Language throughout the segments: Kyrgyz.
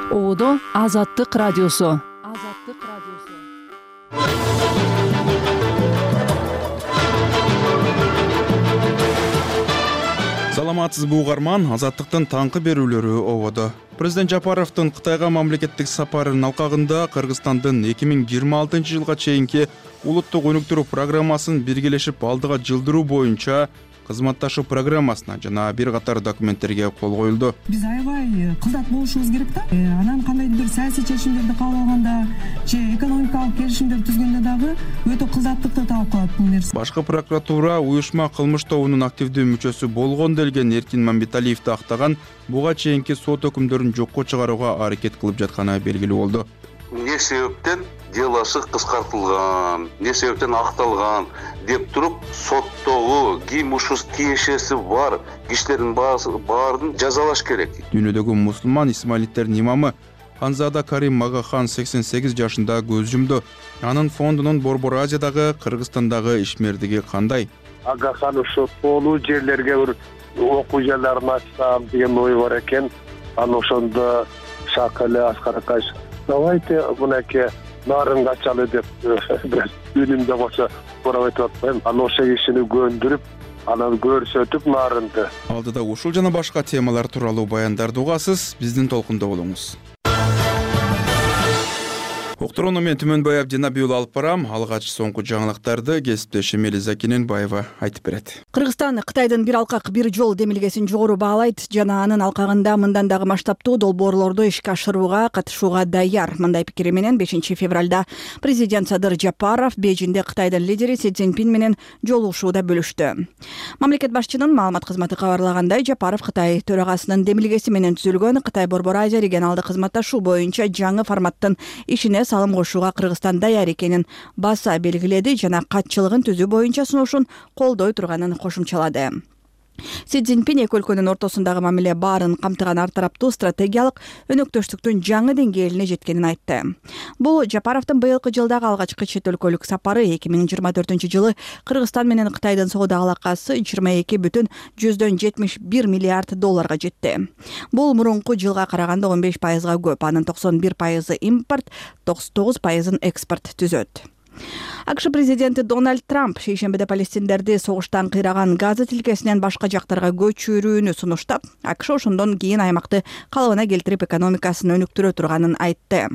Оодо Азаттык радиосу. Саламатсызбы угарман, Азаттыктын таңкы берүүлөрү ободо. Президент Жапаровдун Кытайга мамлекеттик сапарынын алкагында Кыргызстандын 2026 жылга чейинки улуттук өнүктүрүү программасын биргелешип алдыга жылдыруу боюнча кызматташуу программасына жана бир катар документтерге кол коюлду. Биз аябай кылдат болушубуз керек да. Анан кандайдыр бир саясий чечимдерди кабыл алганда же экономикалык келишимдер түзгөндө дагы өтө кылдаттыкты талап кылат бул нерсе. Башкы прокуратура уюшма кылмыш тобунун активдүү мүчөсү болгон делген Эркин Мамбеталиевди актаган буга чейинки сот өкүмдөрүн жокко чыгарууга аракет кылып жатканы белгилүү болду. Не себептен делосы кыскартылган, не себептен акталган деп туруп соттогу ким ушул тиешеси бар кишилердин баарын жазалаш керек. Дүйнөдөгү мусулман исмаилиттердин имамы Ханзада Карим Магахан 88 жашында көз жумду. Анын фондунун Борбор Азиядагы, Кыргызстандагы ишмердиги кандай? Агахан ошо тоолуу жерлерге бир окуу жайларын ачсам деген ой бар экен. Аны ошондо Шакалы Аскаракаш давайте мынакей нарын ачалы деп бир үнүмдө болсо сурап айтып атпайм. Аны ошо кишини көндүрүп, анан көрсөтүп нарынды. Алдыда ушул жана башка темалар тууралуу баяндарды угасыз, биздин толкунда болуңуз. Уктурууну мен Түмөнбай Абдинабиул алып барам. Алгач соңку жаңылыктарды кесиптешим Элиза Кененбаева айтып берет. Кыргызстан Кытайдын бир алкак бир жол демилгесин жогору баалайт жана анын алкагында мындан дагы масштабтуу долбоорлорду ишке ашырууга катышууга даяр. Мындай пикири менен 5 февралда президент Садыр Жапаров Бейжинде Кытайдын лидери Си Цзиньпин менен жолугушууда бөлүштү. Мамлекет башчынын маалымат кызматы кабарлагандай, Жапаров Кытай төрагасынын демилгеси менен түзүлгөн Кытай Борбор Азия регионалдык кызматташуу боюнча жаңы форматтын ишине салым кошууга Кыргызстан даяр экенин баса белгиледи жана катчылыгын түзүү боюнча сунушун колдой турганын кошумчалады. Си Цзиньпин эки өлкөнүн ортосундагы мамиле баарын камтыган ар тараптуу стратегиялык өнөктөштүктүн жаңы деңгээлине жеткенин айтты. Бул Жапаровдун быйылкы жылдагы алгачкы чет өлкөлүк сапары. 2024 жылы Кыргызстан менен Кытайдын соода алакасы 22,71 миллиард долларга жетти. Бул мурунку жылга караганда 15%га көп. Анын 91% импорт, 99% экспорт түзөт. АКШ президенти Дональд Трамп шейшембиде палестиндерди согуштан кыйраган Газа тилкесинен башка жактарга көчүрүүнү сунуштап, АКШ ошондон кийин аймакты калыбына келтирип экономикасын өнүктүрө турганын айтты.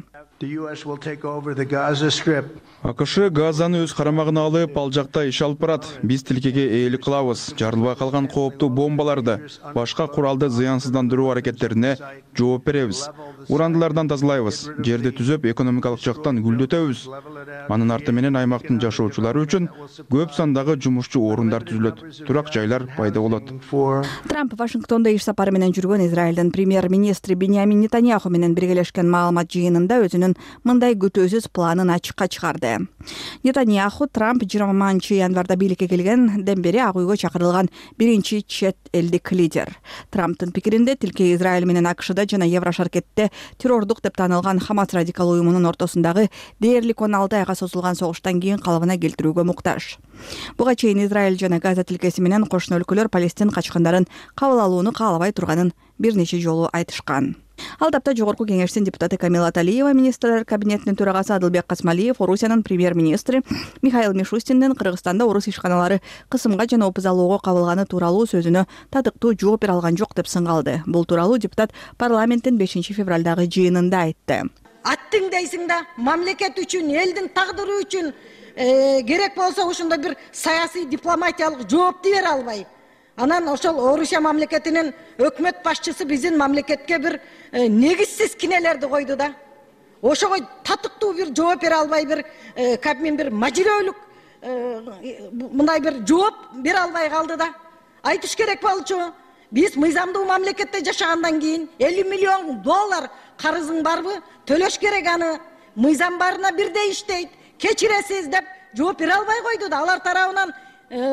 АКШ Газаны өз карамагына алып, ал жакта иш алып барат. Биз тилкеге ээлик кылабыз. Жарылбай калган кооптуу бомбаларды, башка куралды зыянсыздандыруу аракеттерине жооп беребиз. Урандылардан тазалайбыз. Жерди түзөп, экономикалык жактан гүлдөтөбүз. Анын арты менен аймактын жашоочулары үчүн көп сандагы жумушчу орундар түзүлөт. Турак жайлар пайда болот. Трамп Вашингтонда иш сапары менен жүргөн Израилдин премьер-министри Биньямин Нетаньяху менен биргелешкен маалымат жыйынында өзүнүн мындай күтүүсүз планын ачыкка чыгарды. Нетаньяху Трамп 20 январда бийликке келгенден бери Ак үйгө чакырылган биринчи чет элдик лидер. Трамптын пикиринде тилке Израиль менен АКШда жана Еврошаркетте террордук деп таанылган Хамас радикал уюмунун ортосундагы дээрлик 16 айга созулган согуштан кийин калыбына келтирүүгө муктаж. Буга чейин Израиль жана Газа тилкеси менен кошуна өлкөлөр Палестин качкандарын кабыл алууну каалабай турганын бир нече жолу айтышкан. Ал тапта Жогорку кеңештин депутаты Камила Аталиева, министрлер кабинетинин төрагасы Адылбек Касмалиев, Орусиянын премьер-министри Михаил Мишустиндин Кыргызстанда орус ишканалары кысымга жана опуз алууга кабылганы тууралуу сөзүнө татыктуу жооп бере алган жок деп сыңгалды. Бул тууралуу депутат парламенттин 5 февралдагы жыйынында айтты. Аттың дейсиң да, мамлекет үчүн, элдин тагдыры үчүн керек болсо ошондой бир саясий дипломатиялык жоопту бере албай. Анан ошол Орусия мамлекетинин өкмөт башчысы биздин мамлекетке бир негизсиз кинелерди койду да. Ошого татыктуу бир жооп бере албай, бир кабмин бир мажирөлүк мындай бир жооп бере албай калды да. Айтыш керек болчу. Биз мыйзамдуу мамлекетте жашагандан кийин 50 миллион доллар карызың барбы? Төлөш керек аны. Мыйзам барына бирдей иштейт. Кечиресиз деп жооп бере албай койду да. Алар тарабынан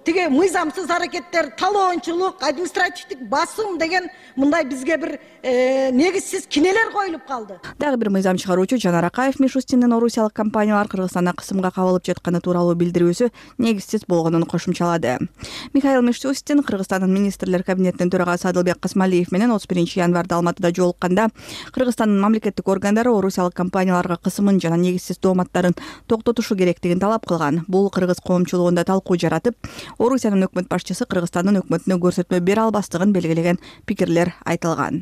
тиги мыйзамсыз аракеттер, талоончулук, административдик басым деген мындай бизге бир негизсиз кинелер коюлуп калды. Дагы бир мыйзам чыгаруучу Жанар Акаев Мишустиндин орусиялык компаниялар Кыргызстанда кысымга кабылып жатканы тууралуу билдирүүсү негизсиз болгонун кошумчалады. Михаил Мишустин Кыргызстандын министрлер кабинетинин төрагасы Адылбек Касмалиев менен 31 январда Алматыда жолукканда Кыргызстандын мамлекеттик органдары орусиялык компанияларга кысымын жана негизсиз дооматтарын токтотушу керектигин талап кылган. Бул кыргыз коомчулугунда талкуу жаратып, Орусиянын өкмөт башчысы Кыргызстандын өкмөтүнө көрсөтмө бере албастыгын белгилеген пикирлер айтылган.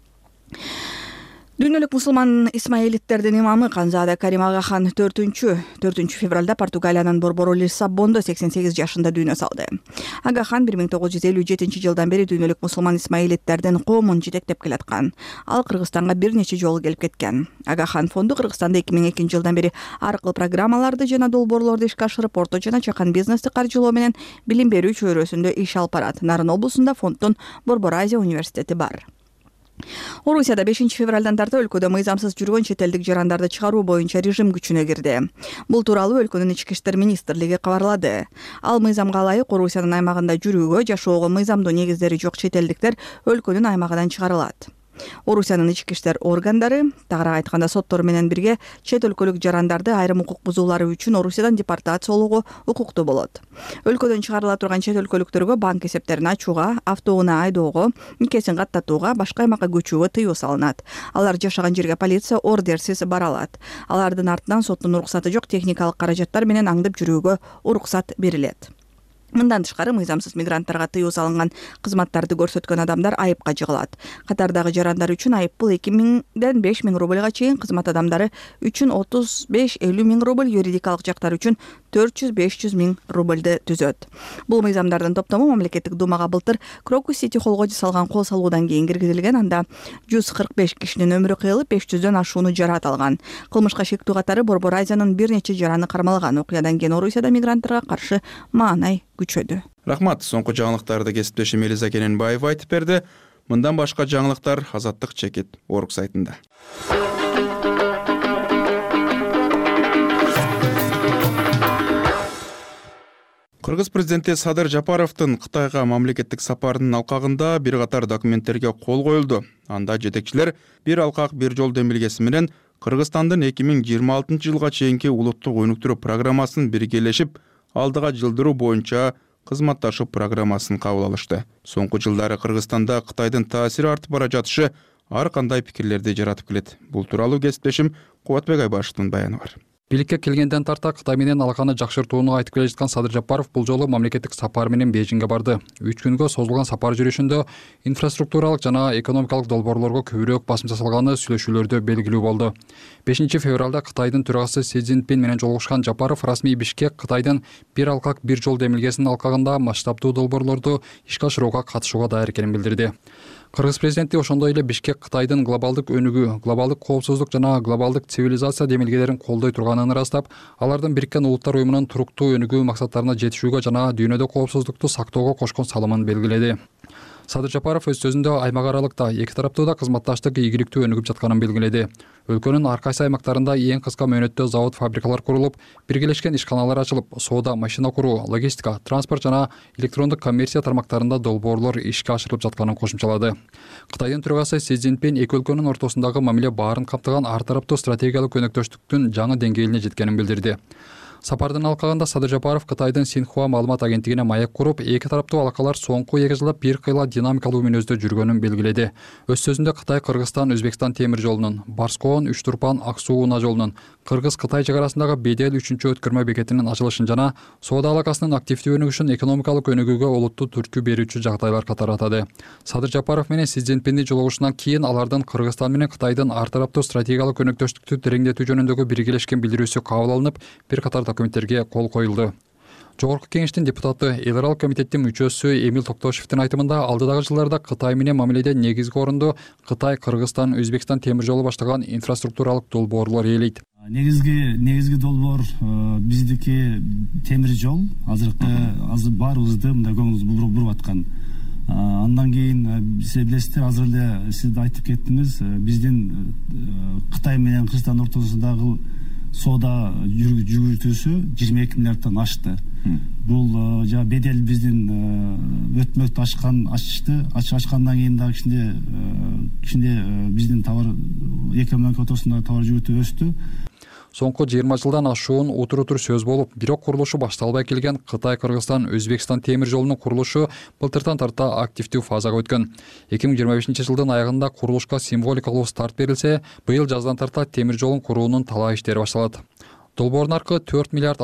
Дүйнөлүк мусулман исмаилиттердин имамы Канзада Карим Агахан 4 февралда Португалиянын борбору Лиссабондо 88 жашында дүйнө салды. Агахан 1957 жылдан бери дүйнөлүк мусулман исмаилиттердин коомун жетектеп келаткан. Ал Кыргызстанга бир нече жолу келип кеткен. Агахан фонду Кыргызстанда 2002 жылдан бери ар кыл программаларды жана долбоорлорду ишке ашырып, орто жана чакан бизнести каржылоо менен билим берүү чөйрөсүндө иш алып барат. Нарын облусунда фонддун Борбор Азия университети бар. Орусияда 5 февралдан тарта өлкөдө мыйзамсыз жүргөн чет элдик жарандарды чыгаруу боюнча режим күчүнө кирди. Бул тууралуу өлкөнүн ички иштер министрлиги кабарлады. Ал мыйзамга ылайык Орусиянын аймагында жүрүүгө, жашоого мыйзамдуу негиздери жок чет элдиктер өлкөнүн аймагынан чыгарылат. Орусиянын ички иштер органдары, тагыраак айтканда соттор менен бирге чет өлкөлүк жарандарды айрым укук бузуулары үчүн Орусиядан депортациялоого укуктуу болот. Өлкөдөн чыгарыла турган чет өлкөлүктөргө банк эсептерин ачууга, автоунаа айдоого, никесин каттатууга, башка аймакка көчүүгө тыюу салынат. Алар жашаган жерге полиция ордерсиз бара алат. Алардын артынан соттун уруксаты жок техникалык каражаттар менен аңдып жүрүүгө уруксат берилет. Мындан тышкары мыйзамсыз мигранттарга тыюу салынган кызматтарды көрсөткөн адамдар айыпка жыгылат. Катардагы жарандар үчүн айыппул 2000ден 5000 рубльга чейин, кызмат адамдары үчүн 35-50 миң рубль, юридикалык жактар үчүн 400-500 миң рубльды түзөт. Бул мыйзамдардын топтому мамлекеттик думага былтыр Крокус Сити холго жасалган кол салуудан кийин киргизилген. Анда 145 кишинин өмүрү кыйылып, 500дөн ашууну жараат алган. Кылмышка шектүү катары Борбор Азиянын бир нече жараны кармалган. Окуядан кийин Орусияда мигранттарга каршы маанай күчөдү. Рахмат. Соңку жаңылыктарды кесиптешим Элиза Кененбаева айтып берди. Мындан башка жаңылыктар Азаттык чекит орг сайтында. Кыргыз президенти Садыр Жапаровдун Кытайга мамлекеттик сапарынын алкагында бир катар документтерге кол коюлду. Анда жетекчилер бир алкак бир жол демилгеси менен Кыргызстандын 2026 жылга чейинки улуттук өнүктүрүү программасын биргелешип, алдыга жылдыруу боюнча кызматташуу программасын кабыл алышты. Соңку жылдары Кыргызстанда Кытайдын таасири артып бара жатышы ар кандай пикирлерди жаратып келет. Бул тууралуу кесиптешим Кубатбек Айбашевдин баяны бар. Бийликке келгенден тарта Кытай менен алаканы жакшыртууну айтып келе жаткан Садыр Жапаров бул жолу мамлекеттик сапар менен Бейжиңге барды. 3 күнгө созулган сапар жүрүшүндө инфраструктуралык жана экономикалык долбоорлорго көбүрөөк басым жасалганы сүйлөшүүлөрдө белгилүү болду. 5 февралда Кытайдын төрагасы Си Цзиньпин менен жолугушкан Жапаров расмий Бишкек Кытайдын бир алкак бир жол демилгесинин алкагында масштабдуу долбоорлорду ишке ашырууга катышууга даяр экенин билдирди. Кыргыз президенти ошондой эле Бишкек Кытайдын глобалдык өнүгүү, глобалдык коопсуздук жана глобалдык цивилизация демилгелерин колдой турганын ырастап, алардын Бириккен Улуттар уюмунун туруктуу өнүгүү максаттарына жетишүүгө жана дүйнөдө коопсуздукту сактоого кошкон салымын белгиледи. Садыр Жапаров өз сөзүндө аймак аралыкта эки тараптуу да кызматташтык ийгиликтүү өнүгүп жатканын белгиледи. Өлкөнүн ар кайсы аймактарында эң кыска мөөнөттө завод, фабрикалар курулуп, биргелешкен ишканалар ачылып, соода, машина куруу, логистика, транспорт жана электрондук коммерция тармактарында долбоорлор ишке ашырылып жатканын кошумчалады. Кытайдын төрагасы Си Цзиньпин эки өлкөнүн ортосундагы мамиле баарын каптаган ар тараптуу стратегиялык өнөктөштүктүн жаңы деңгээлине жеткенин билдирди. Сапардын алкагында Садыр Жапаров Кытайдын Синхуа маалымат агенттигине маек куруп, эки тараптуу алакалар соңку 2 жылда бир кыйла динамикалуу мүнөздө жүргөнүн белгиледи. Өз сөзүндө Кытай Кыргызстан Өзбекстан темир жолунун, Барскоон Үч Турпан Аксуу Унаа жолунун, Кыргыз-Кытай чек арасындагы Бедел 3-чү өткөрмө бекетинин ачылышын жана соода алакасынын активдүү өнүгүшүн экономикалык өнүгүүгө олуттуу түрткү берүүчү жагдайлар катары атады. Садыр Жапаров менен Си Цзиньпиндин жолугушунан кийин алардын Кыргызстан менен Кытайдын ар тараптуу стратегиялык өнөктөштүктү тереңдетүү жөнүндөгү биргелешкен билдирүүсү кабыл алынып, бир катар документтерге кол коюлду. Жогорку кеңештин депутаты, эл аралык комитеттин мүчөсү Эмил Токтошевдин айтымында алдыдагы жылдарда Кытай менен мамиледе негизги орунду Кытай, Кыргызстан, Өзбекстан темир жолу баштаган инфраструктуралык долбоорлор ээлейт. Негизги долбоор биздики темир жол. Азыр баарыбызды мындай көңүлүбүз буруп аткан. Андан кийин сиз билесиздер, азыр эле сиз айтып кеттиңиз, биздин Кытай менен Кыргызстан ортосундагы соода жүгүртүүсү 22 миллиарддан ашты. Бул бедел биздин өтмөктү ачкандан кийин дагы кичине биздин товар экономика отурусунда товар жүгүртүү өстү. Соңку 20 жылдан ашуун утур сөз болуп, бирок курулушу башталбай келген Кытай, Кыргызстан, Өзбекстан темир жолунун курулушу былтыртан тарта активдүү фазага өткөн. 2025 жылдын аягында курулушка символикалуу старт берилсе, быйыл жаздан тарта темир жолун куруунун талаа иштери башталат. Долбоордун наркы 4 миллиард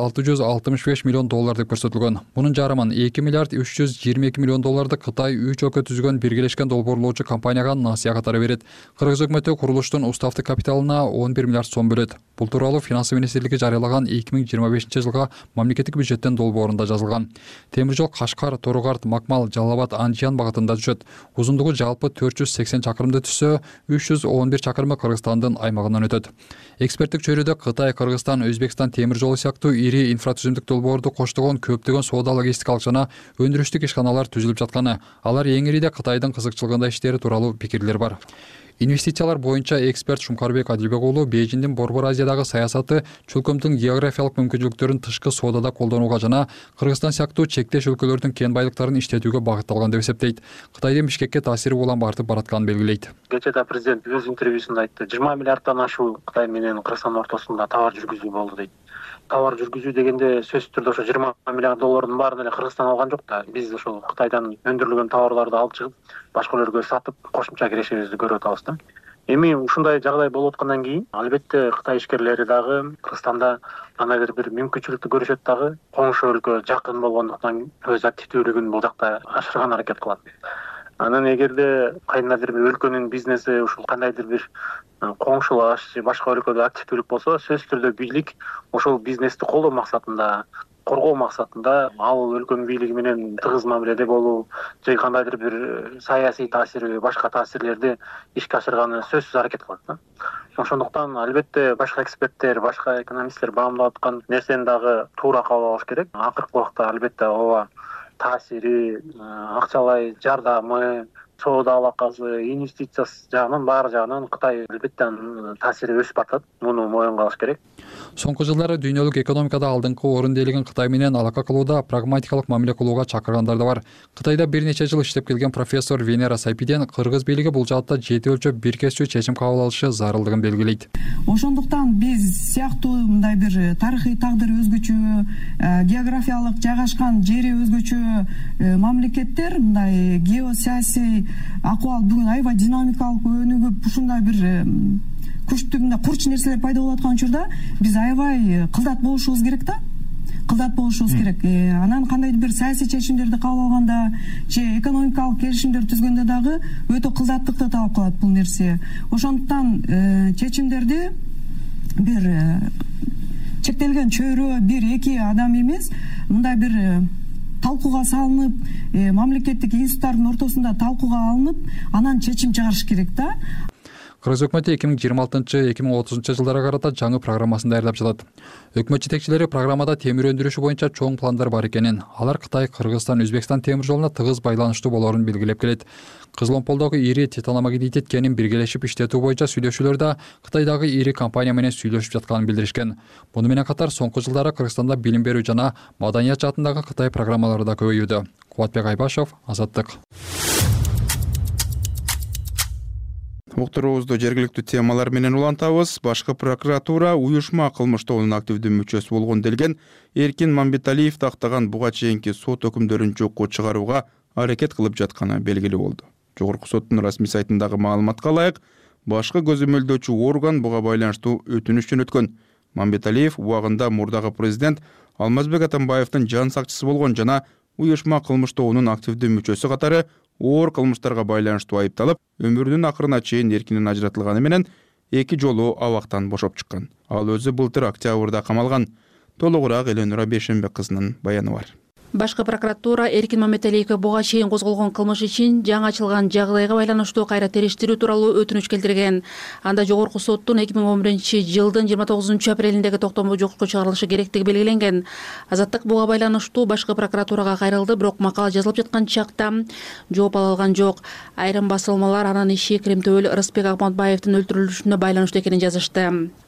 665 миллион доллар деп көрсөтүлгөн. Мунун жарымын 2 миллиард 322 миллион долларды Кытай 3 өлкө түзгөн биргелешкен долбоорлоочу компанияга насыя катары берет. Кыргыз өкмөтү курулуштун уставты капиталына 11 миллиард сом бөлөт. Бул тууралуу Финансы министрлиги жарыялаган 2025 жылга мамлекеттик бюджеттен долбоорунда жазылган. Темир жол Кашкар, Торугарт, Макмал, Жалал Абад, Андижан багытында түшөт. Узундугу жалпы 480 чакырымды түзсө, 311 чакырымы Кыргызстандын аймагынан өтөт. Эксперттик чөйрөдө Кытай, Кыргызстан, Өзбекстан темир жолу сыяктуу ири инфратүзүмдүк долбоорду коштогон көптөгөн соода логистикалык жана өндүрүштүк ишканалар түзүлүп жатканы, алар эң ириде Кытайдын кызыкчылыгында иштери тууралуу пикирлер бар. Инвестициялар боюнча эксперт Шумкарбек Адилбек уулу Бейжиңдин Борбор Азиядагы саясаты чөлкөмдүн географиялык мүмкүнчүлүктөрүн тышкы соодада колдонууга жана Кыргызстан сыяктуу чектеш өлкөлөрдүн кен байлыктарын иштетүүгө багытталган деп эсептейт. Кытайдын Бишкекке таасири улам артып баратканын белгилейт. Кечээ президент өз интервьюсунда айтты, 20 миллиарддан ашуу Кытай менен Кыргызстан ортосунда товар жүргүзүү болду дейт. Товар жүргүзүү дегенде сөзсүз түрдө ошо 20 миллиард доллардын баарын эле Кыргызстан алган жок да. Биз ошол Кытайдан өндүрүлгөн товарларды алып чыгып, башка өлкөлөргө сатып, кошумча кирешибизди көрүп атабыз да. Эми ушундай жагдай болуп аткандан кийин, албетте Кытай ишкерлери дагы Кыргызстанда кандайдыр бир мүмкүнчүлүктү көрүшөт дагы, коңшу өлкө жакын болгондуктан өз активдүүлүгүн бул жакта ашырган аракет кылат. Анан эгерде кайдыр бир өлкөнүн бизнеси ушул кандайдыр бир коңшулаш же башка өлкөдө активдүүлүк болсо, сөзсүз түрдө бийлик ошол бизнести колдоо максатында, коргоо максатында ал өлкөнүн бийлиги менен тыгыз мамиледе болуу же кандайдыр бир саясий таасир, башка таасирлерди ишке ашырганы сөзсүз аракет кылат да. Ошондуктан албетте башка эксперттер, башка экономисттер баамдап аткан нерсени дагы туура кабыл алыш керек. Акыркы убакта албетте ооба таасири, акчалай жардамы, соода алакасы, инвестициясы жагынан баары жагынан Кытай албетте таасири өсүп атат. Муну моюнга алыш керек. Соңку жылдары дүйнөлүк экономикада алдыңкы орунду ээлеген Кытай менен алака кылууда прагматикалык мамиле кылууга чакыргандар да бар. Кытайда бир нече жыл иштеп келген профессор Венера Сайпиден кыргыз бийлиги бул жаатта жети өлчөп бир кесүү чечим кабыл алышы зарылдыгын белгилейт. Ошондуктан биз сыяктуу мындай бир тарыхый тагдыры өзгөчө, географиялык жайгашкан жери өзгөчө мамлекеттер мындай геосаясий акыбал бүгүн аябай динамикалык өнүгүп, ушундай бир күчтүү мындай курч нерселер пайда болуп аткан учурда биз аябай кылдат болушубуз керек да. Кылдат болушубуз керек. Анан кандайдыр бир саясий чечимдерди кабыл алганда же экономикалык келишимдер түзгөндө дагы өтө кылдаттыкты талап кылат бул нерсе. Ошондуктан чечимдерди бир чектелген чөйрө, бир эки адам эмес, мындай бир талкууга салынып, мамлекеттик институттардын ортосунда талкууга алынып, анан чечим чыгарыш керек да. Кыргыз өкмөтү 2026-2030 жылдарга карата жаңы программасын даярдап жатат. Өкмөт жетекчилери программада темир өндүрүшү боюнча чоң пландар бар экенин, алар Кытай, Кыргызстан, Өзбекстан темир жолуна тыгыз байланыштуу болоорун белгилеп келет. Кызыломполдогу ири титаномагнетит кенин биргелешип иштетүү боюнча сүйлөшүүлөрдө Кытайдагы ири компания менен сүйлөшүп жатканын билдиришкен. Муну менен катар соңку жылдары Кыргызстанда билим берүү жана маданият жаатындагы Кытай программалары да көбөйүүдө. Кубатбек Айбашев, Азаттык. Уктуруубузду жергиликтүү темалар менен улантабыз. Башкы прокуратура уюшма кылмыш тобунун активдүү мүчөсү болгон делген Эркин Мамбеталиев тактаган буга чейинки сот өкүмдөрүн жокко чыгарууга аракет кылып жатканы белгилүү болду. Жогорку соттун расмий сайтындагы маалыматка ылайык, башкы көзөмөлдөөчү орган буга байланыштуу өтүнүш жөнөткөн. Мамбеталиев убагында мурдагы президент Алмазбек Атамбаевдин жан сакчысы болгон жана уюшма кылмыш тобунун активдүү мүчөсү катары оор кылмыштарга байланыштуу айыпталып, өмүрүнүн акырына чейин эркинен ажыратылганы менен 2 жолу абактан бошоп чыккан. Ал өзү былтыр октябрда камалган. Толугураак Эленура Бейшенбек кызынын баяны бар. Башкы прокуратура Эркин Мамбеталиевге буга чейин козголгон кылмыш үчүн жаңы ачылган жагдайга байланыштуу кайра териштирүү тууралуу өтүнүч келтирген. Анда жогорку соттун 2011 жылдын 29 апрелиндеги токтому жокко чыгарылышы керектиги белгиленген. Азаттык буга байланыштуу башкы прокуратурага кайрылды, бирок макала жазылып жаткан чакта жооп ала алган жок. Айрым басылмалар анын иши Кремтөбөл Рыспек Акматбаевдин өлтүрүлүшүнө байланыштуу экенин жазышты.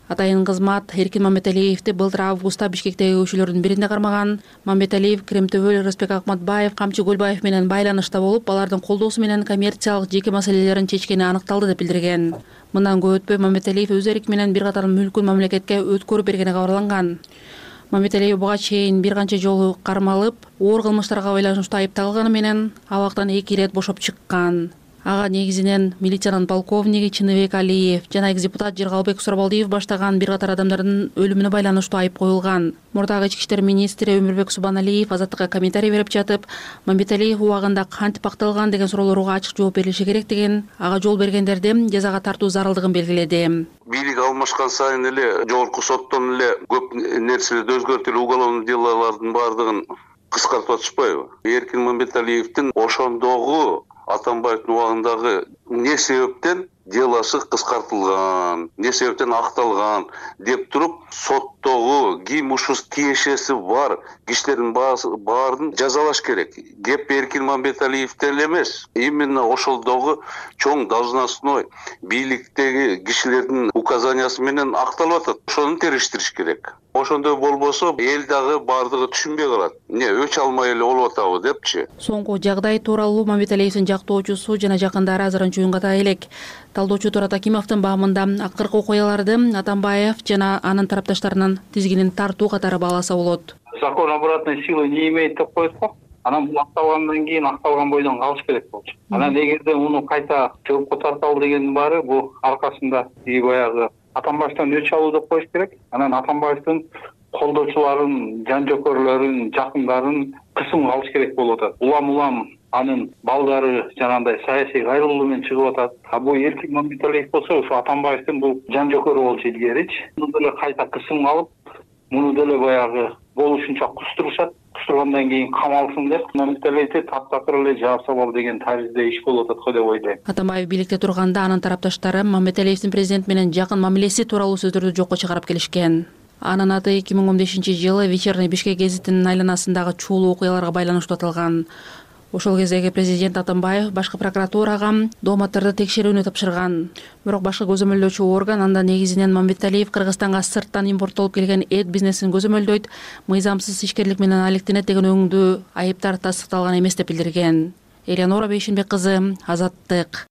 Атайын кызмат Эркин Мамбеталиевди былтыр августта Бишкектеги көчөлөрдүн биринде кармаган. Мамбеталиев Кремтөбөл, Рысбек Акматбаев, Камчы Көлбаев менен байланышта болуп, алардын колдоосу менен коммерциялык жеке маселелерин чечкени аныкталды деп билдирген. Мындан көп өтпөй Мамбеталиев өз эрки менен бир катар мүлкүн мамлекетке өткөрүп бергени кабарланган. Мамбеталиев буга чейин бир канча жолу кармалып, оор кылмыштарга байланыштуу айыпталганы менен абактан 2 ирет бошоп чыккан. Ага негизинен милициянын полковниги Чыныбек Алиев жана экс-депутат Жыргалбек Сурабалдиев баштаган бир катар адамдардын өлүмүнө байланыштуу айып коюлган. Мурдагы ички иштер министри Өмүрбек Субаналиев Азаттыкка комментарий берип жатып, Мамбеталиев убагында кантип акталган деген суроолорго ачык жооп берилиши керек деген, ага жол бергендерди жазага тартуу зарылдыгын белгиледи. Бийлик алмашкан сайын эле жогорку соттон эле көп нерселерди өзгөртүп, уголовный делолордун баардыгын кыскартып атышпайбы? Эркин Мамбеталиевдин ошондогу Атамбаевдин убагындагы эмне себептен делосы кыскартылган, эмне себептен акталган деп туруп, соттогу ким ушул тиешеси бар кишилердин баарын жазалаш керек. Кеп Эркин Мамбеталиевден эле эмес, именно ошолдогу чоң должностной бийликтеги кишилердин указаниясы менен акталып атат. Ошону териштириш керек. Ошондой болбосо эл дагы баардыгы түшүнбөй калат. Эмне өч алмай эле болуп атабы депчи. Соңку жагдай тууралуу Мамбеталиевдин жактоочусу жана жакындары азырынча үн ката элек. Талдоочу Турат Акимовдун баамында акыркы окуяларды Атамбаев жана анын тарапташтарынын тизгинин тартуу катары бааласа болот. Закон обратной силы не имеет деп коет го. Анан бул акталгандан кийин акталган бойдон калыш керек болчу. Анан эгерде муну кайта жоопко тарталы дегендин баары бул аркасында баягы Атамбаевден өч алуу деп коюш керек. Анан Атамбаевдин колдоочуларын, жан жокөрлөрүн, жакындарын кысым алыш керек болуп атат. Улам анын балдары жанагындай саясий кайрылуу менен чыгып атат. А бул Эркин Мамбеталиев болсо ушу Атамбаевдин бул жан жокөрү болчу илгеричи. Муну деле кайта кысым алып, муну деле баягы болушунча кустурушат. Кустургандан кийин камалсын деп Мамбеталиевди таптакыр эле жаап салалы деген таризде иш болуп атат го деп ойлойм. Атамбаев бийликте турганда анын тарапташтары Мамбеталиевдин президент менен жакын мамилеси тууралуу сөздөрдү жокко чыгарып келишкен. Анын аты 2015-жылы Вечерний Бишкек гезитинин айланасындагы чуулуу окуяларга байланыштуу аталган. Ошол кездеги президент Атамбаев башкы прокуратурага дооматтарды текшерүүнү тапшырган. Бирок башкы көзөмөлдөөчү орган анда негизинен Мамбеталиев Кыргызстанга сырттан импорттолуп келген эт бизнесин көзөмөлдөйт, мыйзамсыз ишкерлик менен алектенет деген өңдүү айыптар тастыкталган эмес деп билдирген. Элеонора Бейшенбек кызы, Азаттык.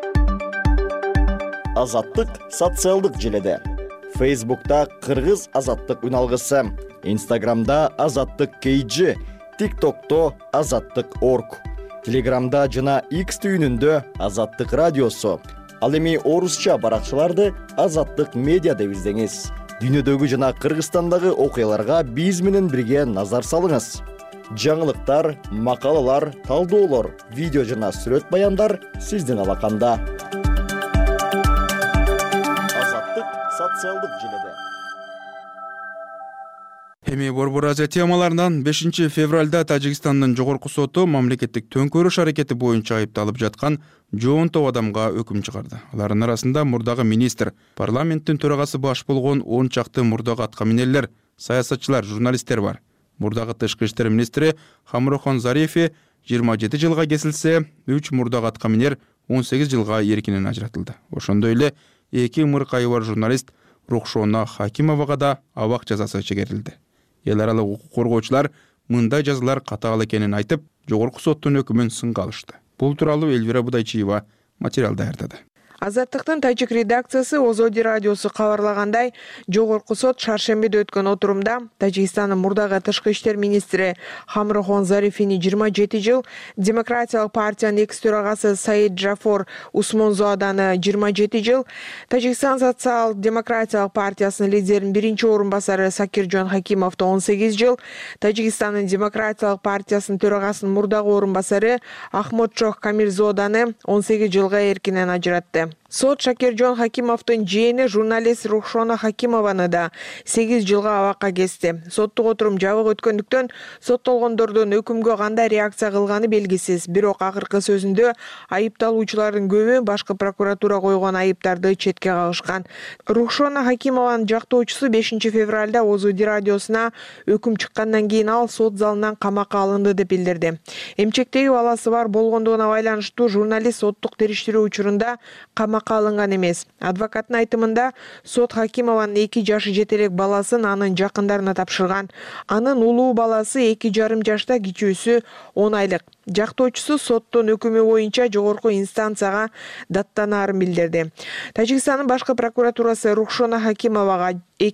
Азаттык социалдык желеде. Facebook'ta Кыргыз Азаттык үналгысы, Instagram'da Азаттык KG, TikTok'ta Азаттык.org, Telegram'da жана X түйүнүндө Азаттык радиосу. Ал эми орусча баракчаларды Азаттык медиа деп издеңиз. Дүйнөдөгү жана Кыргызстандагы окуяларга биз менен бирге назар салыңыз. Жаңылыктар, макалалар, талдоолор, видео жана сүрөт баяндар сиздин алаканда. Азаттык социалдык желеде. Эми Борбор Азия темаларынан 5 февралда Тажикстандын жогорку соту мамлекеттик төңкөрүш аракети боюнча айыпталып жаткан 10 адамга өкүм чыгарды. Алардын арасында мурдагы министр, парламенттин төрагасы баш болгон 10 чакты мурдагы аткаминерлер, саясатчылар, журналисттер бар. Мурдагы тышкы иштер министри Хамрохон Зарифи 27 жылга кесилсе, 3 мурдагы аткаминер 18 жылга эркинен ажыратылды. Ошондой эле 2 мыркайы бар журналист Рухшона Хакимовага да абак жазасы чегерилди. Эл аралык укук коргоочулар мындай жазалар катаал экенин айтып, жогорку соттун өкүмүн сынга алышты. Бул тууралуу Элвира Будайчиева материал даярдады. Азаттыктын тажик редакциясы Озоди радиосу кабарлагандай, жогорку сот шаршембиде өткөн отурумда Тажикстандын мурдагы тышкы иштер министри Хамрохон Зарифини 27 жыл, Демократиялык партиянын экс-төрагасы Саид Джафор Усмонзоаданы 27 жыл, Тажикстан социал-демократиялык партиясынын лидеринин биринчи орун басары Сакиржон Хакимовду 18 жыл, Тажикстандын демократиялык партиясынын төрагасынын мурдагы орун басары Ахмодшох Камирзоданы 18 жылга эркинен ажыратты. Сот Шакиржон Хакимовдун жээни журналист Рухшона Хакимованы да 8 жылга абакка кести. Соттук отурум жабык өткөндүктөн соттолгондордун өкүмгө кандай реакция кылганы белгисиз. Бирок акыркы сөзүндө айыпталуучулардын көбү башкы прокуратура койгон айыптарды четке кагышкан. Рухшона Хакимованын жактоочусу 5 февралда Озоди радиосуна өкүм чыккандан кийин ал сот залынан камакка алынды деп билдирди. Эмчектеги баласы бар болгондугуна байланыштуу журналист соттук териштирүү учурунда камакка алынган эмес. Адвокаттын айтымында сот Хакимованын 2 жашы жете элек баласын анын жакындарына тапшырган. Анын улуу баласы 2,5 жашта, кичүүсү 10 айлык. Жактоочусу соттун өкүмү боюнча жогорку инстанцияга даттанаарын билдирди. Тажикстандын башкы прокуратурасы Рухшона Хакимовага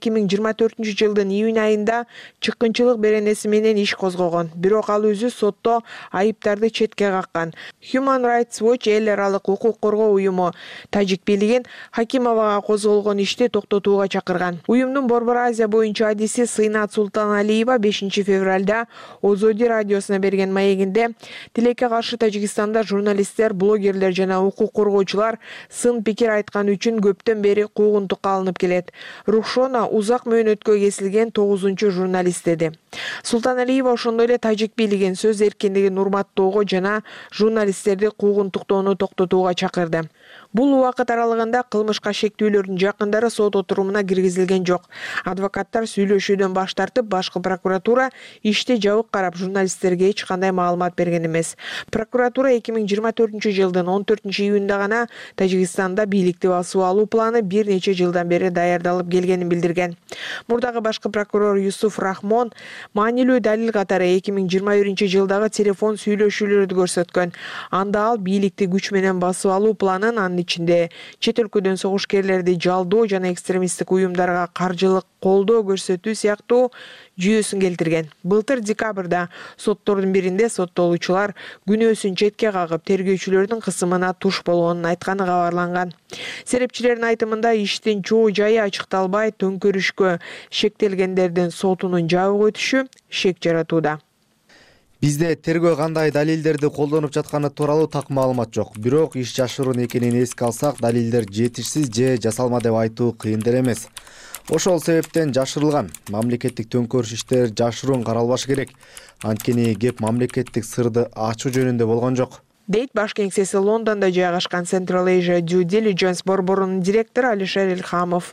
2024 жылдын июнь айында чыккынчылык беренеси менен иш козгогон. Бирок ал өзү сотто айыптарды четке каккан. Human Rights Watch эл аралык укук коргоо уюму тажик бийлигин Хакимовага козголгон ишти токтотууга чакырган. Уюмдун Борбор Азия боюнча адиси Сыйнат Султаналиева 5 февралда Озоди радиосуна берген маегинде тилекке каршы Тажикстанда журналисттер, блогерлер жана укук коргоочулар сын пикир айткан үчүн көптөн бери куугунтукка алынып келет. Рухшона узак мөөнөткө кесилген 9-чу журналист деди. Султаналиева ошондой эле тажик бийлигин сөз эркиндигин урматтоого жана журналисттерди куугунтуктоону токтотууга чакырды. Бул убакыт аралыгында кылмышка шектүүлөрдүн жакындары сот отурумуна киргизилген жок. Адвокаттар сүйлөшүүдөн баш тартып, башкы прокуратура ишти жабык карап, журналисттерге эч кандай маалымат берген эмес. Прокуратура 2024 жылдын 14 июнда гана Тажикстанда бийликти басып алуу планы бир нече жылдан бери даярдалып келгенин билдирген. Мурдагы башкы прокурор Юсуф Рахмон маанилүү далил катары 2021 жылдагы телефон сүйлөшүүлөрдү көрсөткөн. Анда ал бийликти күч менен басып алуу планын, анын ичинде чет өлкөдөн согушкерлерди жалдоо жана экстремисттик уюмдарга каржылык колдоо көрсөтүү сыяктуу жүйөсүн келтирген. Былтыр декабрда соттордун биринде соттолуучулар күнөөсүн четке кагып, тергөөчүлөрдүн кысымына туш болгонун айтканы кабарланган. Серепчилердин айтымында иштин чоо жайы ачыкталбай, төңкөрүшкө шектелгендердин сотунун жабык өтүшү шек жаратууда. Бизде тергөө кандай далилдерди колдонуп жатканы тууралуу так маалымат жок. Бирок иш жашыруун экенин эске алсак, далилдер жетишсиз же жасалма деп айтуу кыйын деле эмес. Ошол себептен жашырылган мамлекеттик төңкөрүш иштер жашыруун каралбашы керек. Анткени кеп мамлекеттик сырды ачуу жөнүндө болгон жок, дейт баш кеңсеси Лондондо жайгашкан Central Asia Due Diligence борборунун директору Алишер Элхамов.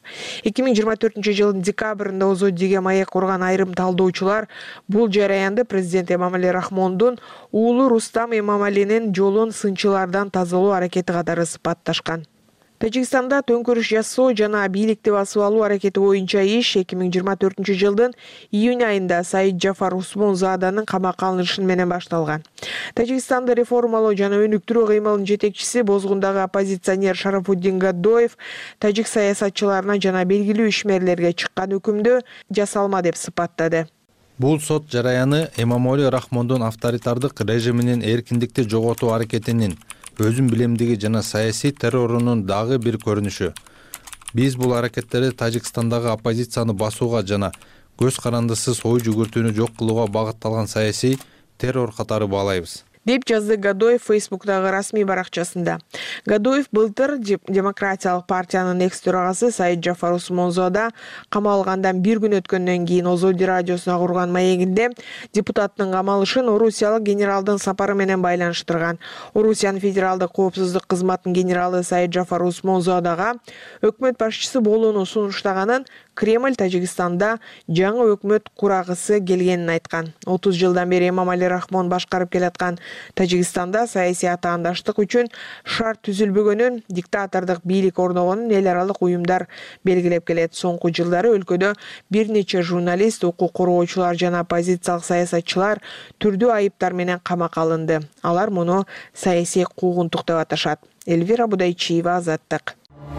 2024 жылдын декабрында Озодиге маек курган айрым талдоочулар бул жараянды президент Эмомали Рахмондун уулу Рустам Эмомалинин жолун сынчылардан тазалоо аракети катары сыпатташкан. Тажикстанда төңкөрүш жасоо жана бийликти басып алуу аракети боюнча иш 2024 жылдын июнь айында Саид Жафар Усмонзаданын камакка алынышы менен башталган. Тажикстанды реформалоо жана өнүктүрүү кыймылынын жетекчиси, бозгундагы оппозиционер Шарафуддин Гадоев тажик саясатчыларына жана белгилүү ишмерлерге чыккан өкүмдү жасалма деп сыпаттады. Бул сот жараяны Эмомали Рахмондун авторитардык режиминин эркиндикти жоготуу аракетинин, өзүн билемдиги жана саясий террорунун дагы бир көрүнүшү. Биз бул аракеттерди Тажикстандагы оппозицияны басууга жана көз карандысыз ой жүгүртүүнү жок кылууга багытталган саясий террор катары баалайбыз, деп жазды Гадоев Фейсбуктагы расмий баракчасында. Гадоев былтыр Демократиялык партиянын экс-төрагасы Саид Жафар Усмонзада камалгандан бир күн өткөндөн кийин Озоди радиосуна курган маегинде депутаттын камалышын Орусиялык генералдын сапары менен байланыштырган. Орусиянын федералдык коопсуздук кызматынын генералы Саид Жафар Усмонзадага өкмөт башчысы болууну сунуштаганын, Кремль Тажикстанда жаңы өкмөт курагысы келгенин айткан. 30 жылдан бери Эмомали Рахмон башкарып келаткан Тажикстанда саясий атаандаштык үчүн шарт түзүлбөгөнүн, диктатордук бийлик орногонун эл аралык уюмдар белгилеп келет. Соңку жылдары өлкөдө бир нече журналист, укук коргоочулар жана оппозициялык саясатчылар түрдүү айыптар менен камакка алынды. Алар муну саясий куугунтук деп аташат. Элвира Будайчиева, Азаттык.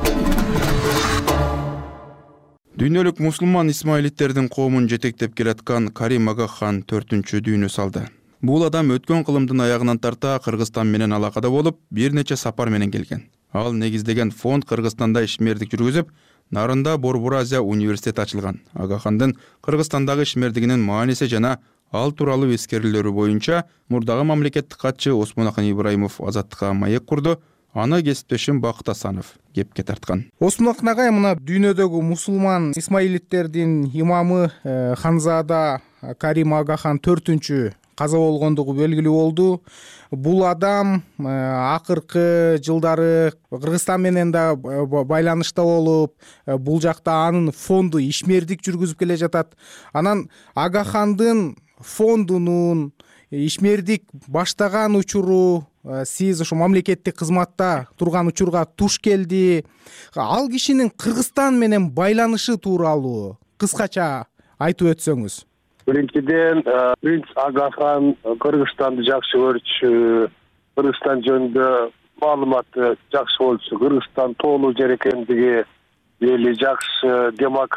Дүйнөлүк мусулман исмаилиттердин коомун жетектеп келаткан Карим Агахан 4-чү дүйнө салды. Бул адам өткөн кылымдын аягынан тарта Кыргызстан менен алакада болуп, бир нече сапар менен келген. Ал негиздеген фонд Кыргызстанда ишмердик жүргүзүп, Нарында Борбор Азия университети ачылган. Агахандын Кыргызстандагы ишмердигинин мааниси жана ал тууралуу эскерүүлөрү боюнча мурдагы мамлекеттик катчы Осмонахан Ибраимов Азаттыкка маек курду. Аны кесиптешим Бакыт Асанов кепке тарткан. Осмонахан агай мына дүйнөдөгү мусулман исмаилиттердин имамы Ханзада Карим Агахан 4-чү каза болгондугу белгилүү болду. Бул адам акыркы жылдары Кыргызстан менен да байланышта болуп, бул жакта анын фонду ишмердик жүргүзүп келе жатат. Анан Агахандын фондунун ишмердик баштаган учуру сиз ушу мамлекеттик кызматта турган учурга туш келди. Ал кишинин Кыргызстан менен байланышы тууралуу кыскача айтып өтсөңүз. Биринчиден, принц Агахан Кыргызстанды жакшы көрчү, Кыргызстан жөнүндө маалыматы жакшы болчу, Кыргызстан тоолуу жер экендиги, эли жакшы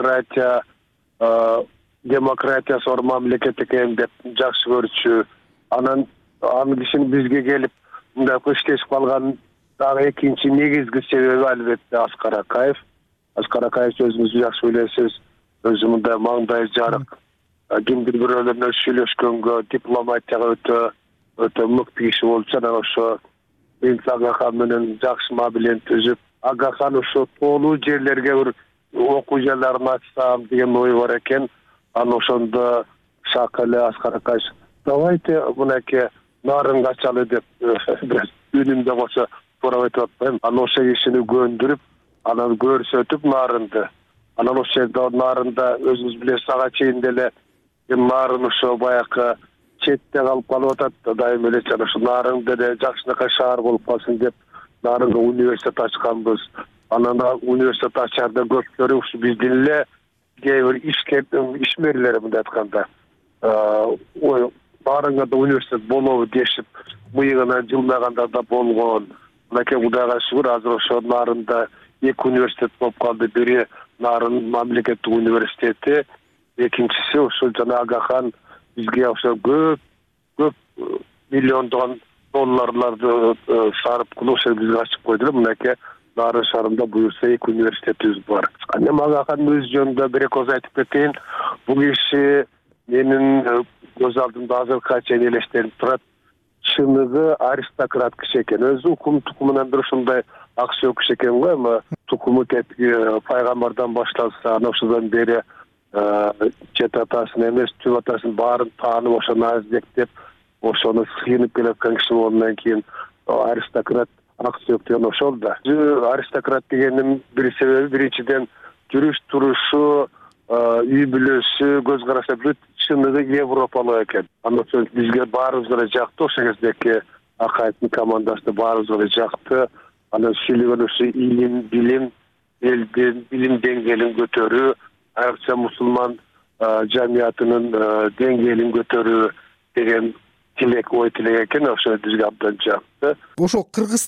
демократиясы бар мамлекет экен деп жакшы көрчү. Анан кишинин бизге келип мындай иштешип калган дагы экинчи негизги себеби албетте Аскар Акаев. Аскар Акаев өзүңүз жакшы билесиз, өзү мындай маңдай жарык, кимдир бирөөлөр менен сүйлөшкөнгө, дипломатияга өтө мыкты киши болчу. Анан ошо принц Агахан менен жакшы мамилени түзүп, Агахан ошо тоолуу жерлерге бир окуу жайларын ачсам деген ой бар экен. Анан ошондо Шакалы Аскар Акаев давайте мынакей нарын качалы деп үнүмдө кошо сурап айтып атпайм. Анан ошо кишини көндүрүп, анан көрсөтүп нарынды. Анан ошол жерде нарында өзүңүз билесиз, ага чейин деле нарын ошо баягы четте калып атат. Дайым эле ошо нарында деле жакшынакай шаар болуп калсын деп нарынга университет ачканбыз. Анан университет ачарда көптөрү ушу биздин эле кээ бир ишмерлер мындай айтканда нарынга да университет болобу дешип мыйыгына жылмагандар да болгон. Мынакей Кудайга шүгүр, азыр ошо нарында 2 университет болуп калды. Бири Нарын мамлекеттик университети, экинчиси ошо жана Агахан бизге ошо көп миллиондогон долларларды сарып кылып ошо бизге ачып койдулар. Мынакей Нарын шаарында буюрса 2 университетибиз бар. Анан Агахан өз жөнүндө бир эки сөз айтып кетейин. Бул киши менин көз алдымда азыркыга чейин элестенип турат. Чыныгы аристократ киши экен. Өзү укум-тукумунан бир ушундай акча киши экен го, эми тукуму пайгамбардан башталса, анан ошодон бери чет атасын эмес, түп атасын баарын таанып, ошону аздектеп, ошону сыйынып келаткан киши болгондон кийин аристократ акча деген ошол да. Аристократ дегенин бир себеби биринчиден жүрүш-турушу, үй бүлөсү, көз карашы бүт чыныгы европалык экен. Андан соң бизге баарыбызга жакты, ошол кездеги Акаевдин командасы баарыбызга жакты. Анан сүйлөгөн ушу илим, билим, элдин билим деңгээлин көтөрүү, айрыкча мусулман жамиятынын деңгээлин көтөрүү деген тилек, ой тилек экен. Ошо бизге абдан жакты. Ошол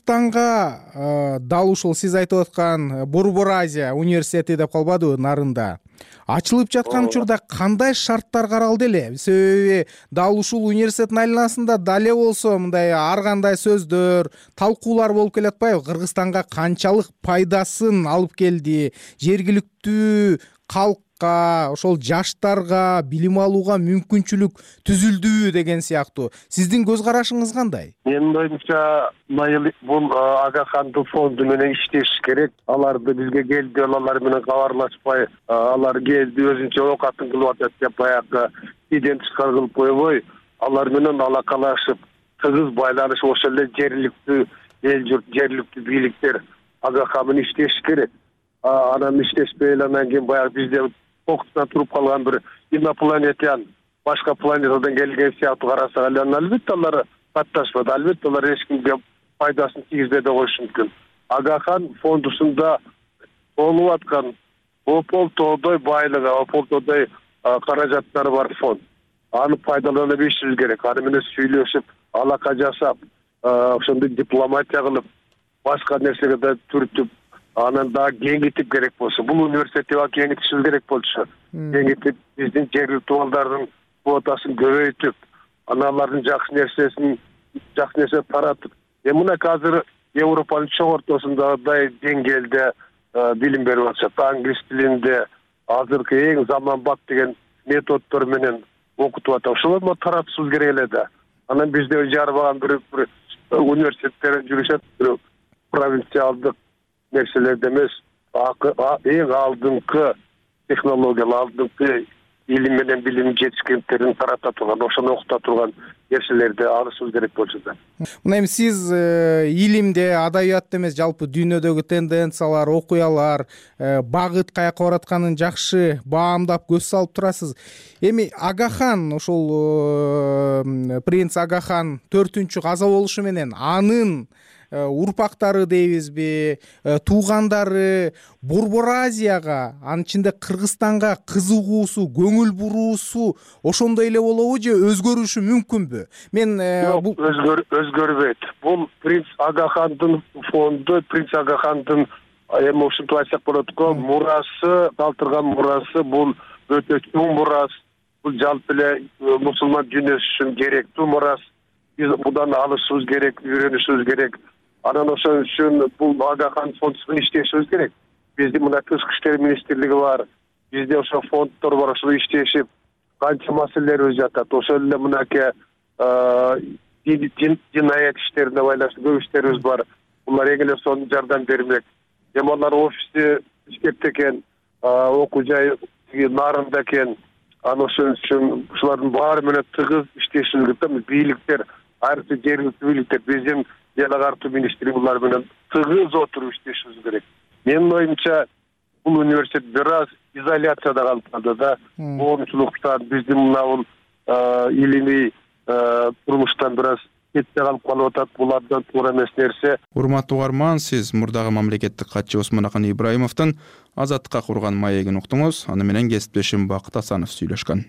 Кыргызстанга дал ушул сиз айтып аткан Борбор Азия университети деп калбадыбы Нарында? Ачылып жаткан учурда кандай шарттар каралды эле? Себеби дал ушул университеттин айланасында дале болсо мындай ар кандай сөздөр, талкуулар болуп келатпайбы? Кыргызстанга канчалык пайдасын алып келди? Жергиликтүү калкка, ошол жаштарга билим алууга мүмкүнчүлүк түзүлдүбү деген сыяктуу. Сиздин көз карашыңыз кандай? Менин оюмча, бул Агахандын фонду менен иштеш керек. Аларды бизге келди, алар менен кабарлашпай, алар келди өзүнчө оокатын кылып атат деп баягы иден тышкары кылып койбой, алар менен алакалашып, тыгыз байланышып, ошол эле жергиликтүү эл журт, жергиликтүү бийликтер Агахан менен иштеш керек. Анан иштешпей эле анан кийин баягы бизде кокустан туруп калган бир инопланетян, башка планетадан келген сыяктуу карасак эле, албетте алар катташпайт, албетте алар эч кимге пайдасын тийгизбей да коюшу мүмкүн. Агахан фондусунда болуп аткан ополтоодой байлыгы, ополтоодой каражаттары бар фонд. Аны пайдалана билишибиз керек. Аны менен сүйлөшүп, алака жасап, ошондой дипломатия кылып, башка нерсеге да түртүп, анан дагы кеңейтип керек болсо, бул университетти кеңейтишибиз керек болчу. Кеңейтип, биздин жергиликтүү балдардын квотасын көбөйтүп, алардын жакшы нерсе таратып. Мына азыр Европанын чоң ортосундагыдай деңгээлде билим берип атышат. Англис тилинде азыркы эң заманбап деген методдор менен окутуп атат. Ошолорду таратышыбыз керек эле да. Анан бизде жарбаган бир университеттер жүрүшөт, провинциалдык нерселерде эмес, эң алдыңкы технологиялар, алдыңкы илим менен билим жетишкендерин тарата турган, ошону окута турган нерселерди алышыбыз керек болчу да. Мына эми сиз илимде, адабиятта эмес, жалпы дүйнөдөгү тенденциялар, окуялар, багыт каяка баратканын жакшы баамдап көз салып турасыз. Эми Агахан, ошол принц Агахан 4-чү каза болушу менен анын урпактары дейбизби, туугандары Борбор Азияга, анын ичинде Кыргызстанга кызыгуусу, көңүл буруусу ошондой эле болобу же өзгөрүшү мүмкүнбү? Мен өзгөрбөйт. Бул принц Агахандын фонду, принц Агахандын эми ушинтип айтсак болот го, мурасы, калтырган мурасы бул өтө чоң мурас. Бул жалпы эле мусулман дүйнөсү үчүн керектүү мурас. Биз будан алышыбыз керек, үйрөнүшүбүз керек. Анан ошон үчүн бул Агахан фондусун иштешибиз керек. Биздин мына Тышкы иштер министрлиги бар. Бизде ошо фонддор бар, ошол иштешип канча маселелерибиз жатат. Ошол эле мынакей динаят иштерине байланыштуу көп иштерибиз бар. Булар эң эле сонун жардам бермек. Эми алар офиси Бишкекте экен, окуу жай Нарында экен. Анан ошон үчүн ушулардын баары менен тыгыз иштешибиз керек. Бийликтер, айрыкча жергиликтүү бийликтер, биздин эл агартуу министри булар менен тыгыз отуруп иштешибиз керек. Менин оюмча, бул университет бир аз изоляцияда калып калды да. Коомчулуктан, биздин мына бул илимий турмуштан бир аз кетте калып атат. Бул абдан туура эмес нерсе. Урматтуу угарман, сиз мурдагы мамлекеттик катчы Осмонахан Ибраимовдун Азаттыкка курган маегин уктуңуз. Аны менен кесиптешим Бакыт Асанов сүйлөшкөн.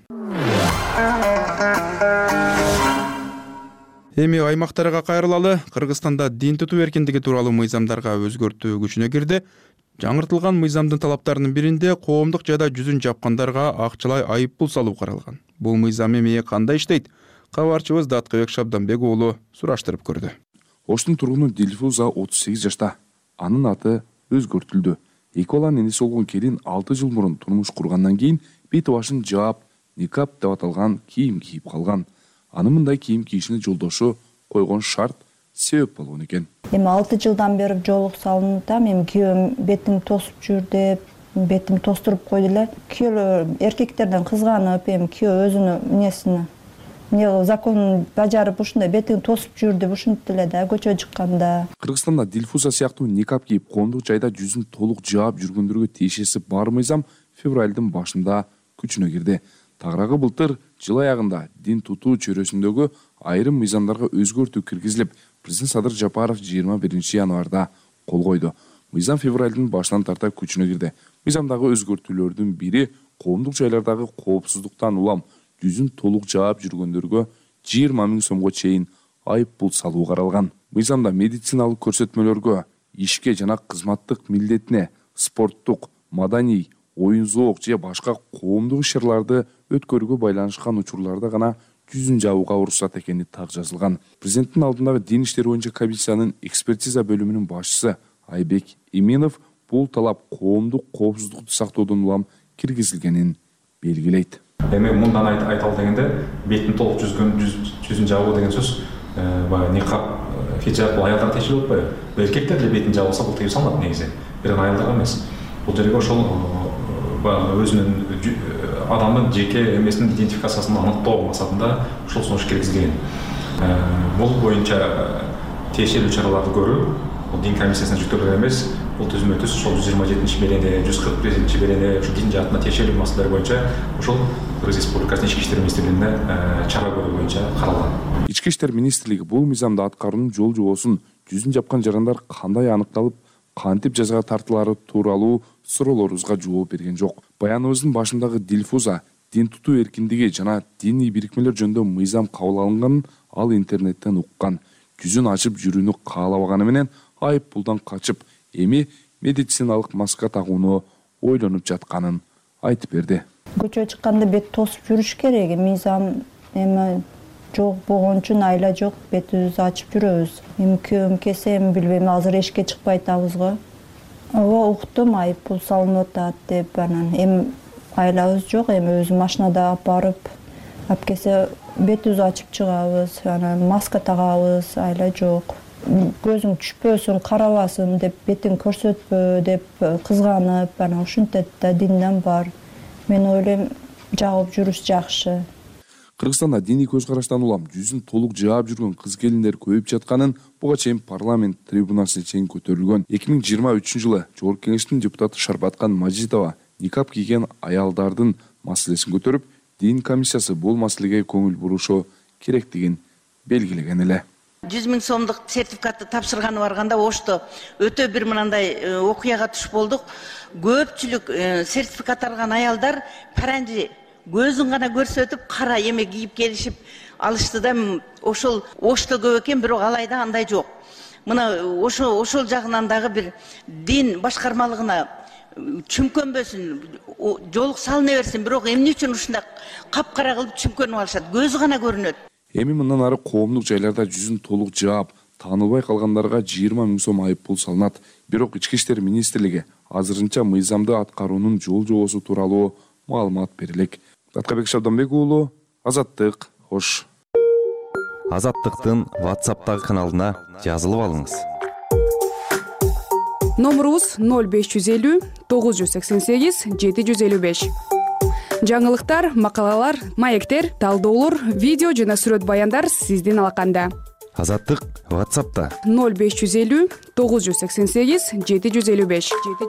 Эми аймактарга кайрылалы. Кыргызстанда дин тутуу эркиндиги тууралуу мыйзамдарга өзгөртүү күчүнө кирди. Жаңыртылган мыйзамдын талаптарынын биринде коомдук жайда жүзүн жапкандарга акчалай айып пул салуу каралган. Бул мыйзам эми кандай иштейт? Кабарчыбыз Даткыбек Шабданбек уулу сураштырып көрдү. Оштун тургуну Дилфуза 38 жашта. Анын аты өзгөртүлдү. Эки баланын энеси болгон келин 6 жыл мурун турмуш кургандан кийин бет башын жаап, никап деп аталган кийим кийип калган. Анын мындай кийим кийишине жолдошу койгон шарт себеп болгон экен. Эми 6 жылдан бери жолук салынып атам. Эми күйөөм бетиң тосуп жүр деп, бетим тостуруп койду эле. Күйөө эркектерден кызганып, эми күйөө өзүнүн эмнесин закон бажарып ушундай бетиң тосуп жүр деп ушинтип эле да көчөгө чыкканда. Кыргызстанда Дилфуза сыяктуу никап кийип коомдук жайда жүзүн толук жаап жүргөндөргө тиешеси бар мыйзам февралдын башында күчүнө кирди. Тагыраагы былтыр жыл аягында дин тутуу чөйрөсүндөгү айрым мыйзамдарга өзгөртүү киргизилип, президент Садыр Жапаров 21 январда кол койду. Мыйзам февралдын башынан тарта күчүнө кирди. Мыйзамдагы өзгөртүүлөрдүн бири коомдук жайлардагы коопсуздуктан улам жүзүн толук жаап жүргөндөргө 20 000 сомго чейин айып пул салуу каралган. Мыйзамда медициналык көрсөтмөлөргө, ишке жана кызматтык милдетине, спорттук, маданий, оюн зоок же башка коомдук иш-чараларды өткөрүүгө байланышкан учурларда гана жүзүн жабууга уруксат экени так жазылган. Президенттин алдындагы дин иштери боюнча комиссиянын экспертиза бөлүмүнүн башчысы Айбек Иминов бул талап коомдук коопсуздукту сактоодон улам киргизилгенин белгилейт. Эми мындан айталы дегенде беттин толук жүзүн жабуу деген сөз баягы никап, хиджаб бул аялдарга тиешелүү болуп атпайбы? Эркектер деле бетин жабылса бул тыюу салынат негизи. Бирок аялдарга эмес. Бул жерге ошол өзүнүн адамдын жеке эмесинин идентификациясын аныктоо максатында ушул сунуш киргизилген. Бул боюнча тиешелүү чараларды көрүү бул дин комиссиясына жүктөлгөн эмес. Бул түзмө-түз ошол 127 берене, 141 берене ошол дин жаатына тиешелүү маселелер боюнча ошол Кыргыз Республикасынын Ички иштер министрлигине чара көрүү боюнча каралган. Ички иштер министрлиги бул мыйзамды аткаруунун жол жобосун жүзүн жапкан жарандар кандай аныкталып, кантип жазага тартылары тууралуу суроолорубузга жооп берген жок. Баяныбыздын башындагы Дилфуза дин тутуу эркиндиги жана диний бирикмелер жөнүндө мыйзам кабыл алынганын ал интернеттен уккан. Жүзүн ачып жүрүүнү каалабаганы менен айып пулдан качып, эми медициналык маска тагууну ойлонуп жатканын айтып берди. Көчөгө чыкканда бет тосуп жүрүш керек. Мыйзам эми жок болгон үчүн айла жок, бетибизди ачып жүрөбүз. Эми күйөөм келсе, эми билбейм, азыр эшикке чыкпай атабыз го. Ооба, уктум, айып пул салынып атат деп, анан эми айлабыз жок, эми өзүм машинада алып барып, алып келсе бетибизди ачып чыгабыз, анан маска тагабыз, айла жок. Көзүң түшпөсүн, карабасын деп, бетиң көрсөтпө деп кызганып, анан ушинтет да динден бар. Мен ойлойм, жагып жүрүш жакшы. Кыргызстанда диний көз караштан улам жүзүн толук жаап жүргөн кыз келиндер көбөйүп жатканын буга чейин парламент трибунасына чейин көтөрүлгөн. 2023 жылы Жогорку Кеңештин депутаты Шарбаткан Мажитова никап кийген аялдардын маселесин көтөрүп, дин комиссиясы бул маселеге көңүл бурушу керектигин белгилеген эле. 100 000 сомдук сертификатты тапшырганы барганда Ошто өтө бир мындай окуяга туш болдук. Көпчүлүк сертификат алган аялдар паранжы көзүн гана көрсөтүп, кара эме кийип келишип алышты да, ошол Ошто көп экен, бирок алайда андай жок. Мына ошол жагынан дагы бир дин башкармалыгына чүмкөнбөсүн, жолук салына берсин, бирок эмне үчүн ушундай капкара кылып чүмкөнүп алышат, көзү гана көрүнөт. Эми мындан ары коомдук жайларда жүзүн толук жаап, таанылбай калгандарга 20 000 сом айып пул салынат. Бирок Ички иштер министрлиги азырынча мыйзамды аткаруунун жол-жобосу тууралуу маалымат берилек. Аткарбек Шабданбек уулу, Азаттык, Ош. Азаттыктын WhatsApp'тагы каналына жазылып алыңыз. Номерубуз 0550 988 755. Жаңылыктар, макалалар, маектер, талдоолор, видео жана сүрөт баяндар сиздин алаканда. Азаттык WhatsApp'та 0550 988 755.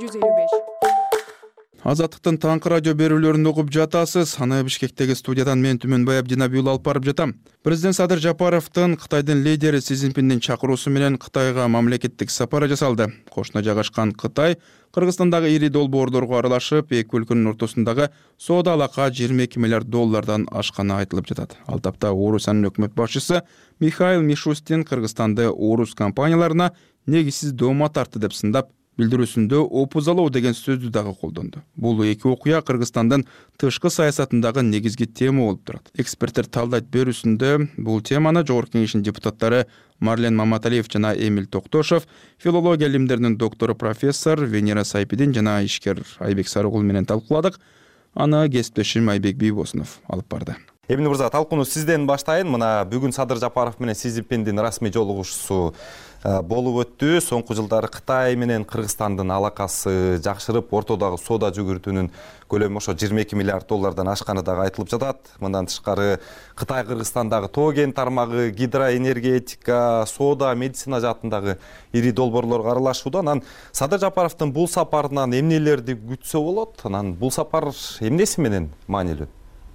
Азаттыктын таңкы радио берүүлөрүн угуп жатасыз. Аны Бишкектеги студиядан мен Түмөнбай Абдинабиул алып барып жатам. Президент Садыр Жапаровдун Кытайдын лидери Си Цзиньпиндин чакыруусу менен Кытайга мамлекеттик сапары жасалды. Кошуна жайгашкан Кытай Кыргызстандагы ири долбоорлорго аралашып, эки өлкөнүн ортосундагы соода алака $22 миллиард ашканы айтылып жатат. Ал тапта Орусиянын өкмөт башчысы Михаил Мишустин Кыргызстанды орус компанияларына негизсиз доoma тартты деп сындап, билдирүүсүндө опузалоо деген сөздү дагы колдонду. Бул эки окуя Кыргызстандын тышкы саясатындагы негизги тема болуп турат. Эксперттер талдайт берүүсүндө бул теманы Жогорку Кеңештин депутаттары Марлен Маматалиев жана Эмиль Токтошов, филология илимдеринин доктору профессор Венера Сайпидин жана ишкер Айбек Сарыгул менен талкууладык. Аны кесиптешим Айбек Бийбосунов алып барды. Эмиль мырза, талкууну сизден баштайын. Мына бүгүн Садыр Жапаров менен Си Цзиньпиндин расмий жолугушуусу болуп өттү. Соңку жылдары Кытай менен Кыргызстандын алакасы жакшырып, ортодогу соода жүгүртүүнүн көлөмү ошо $22 миллиард ашканы дагы айтылып жатат. Мындан тышкары Кытай Кыргызстандагы тоо кен тармагы, гидроэнергетика, соода, медицина жаатындагы ири долбоорлорго аралашууда. Анан Садыр Жапаровдун бул сапарынан эмнелерди күтсө болот? Анан бул сапар эмнеси менен маанилүү?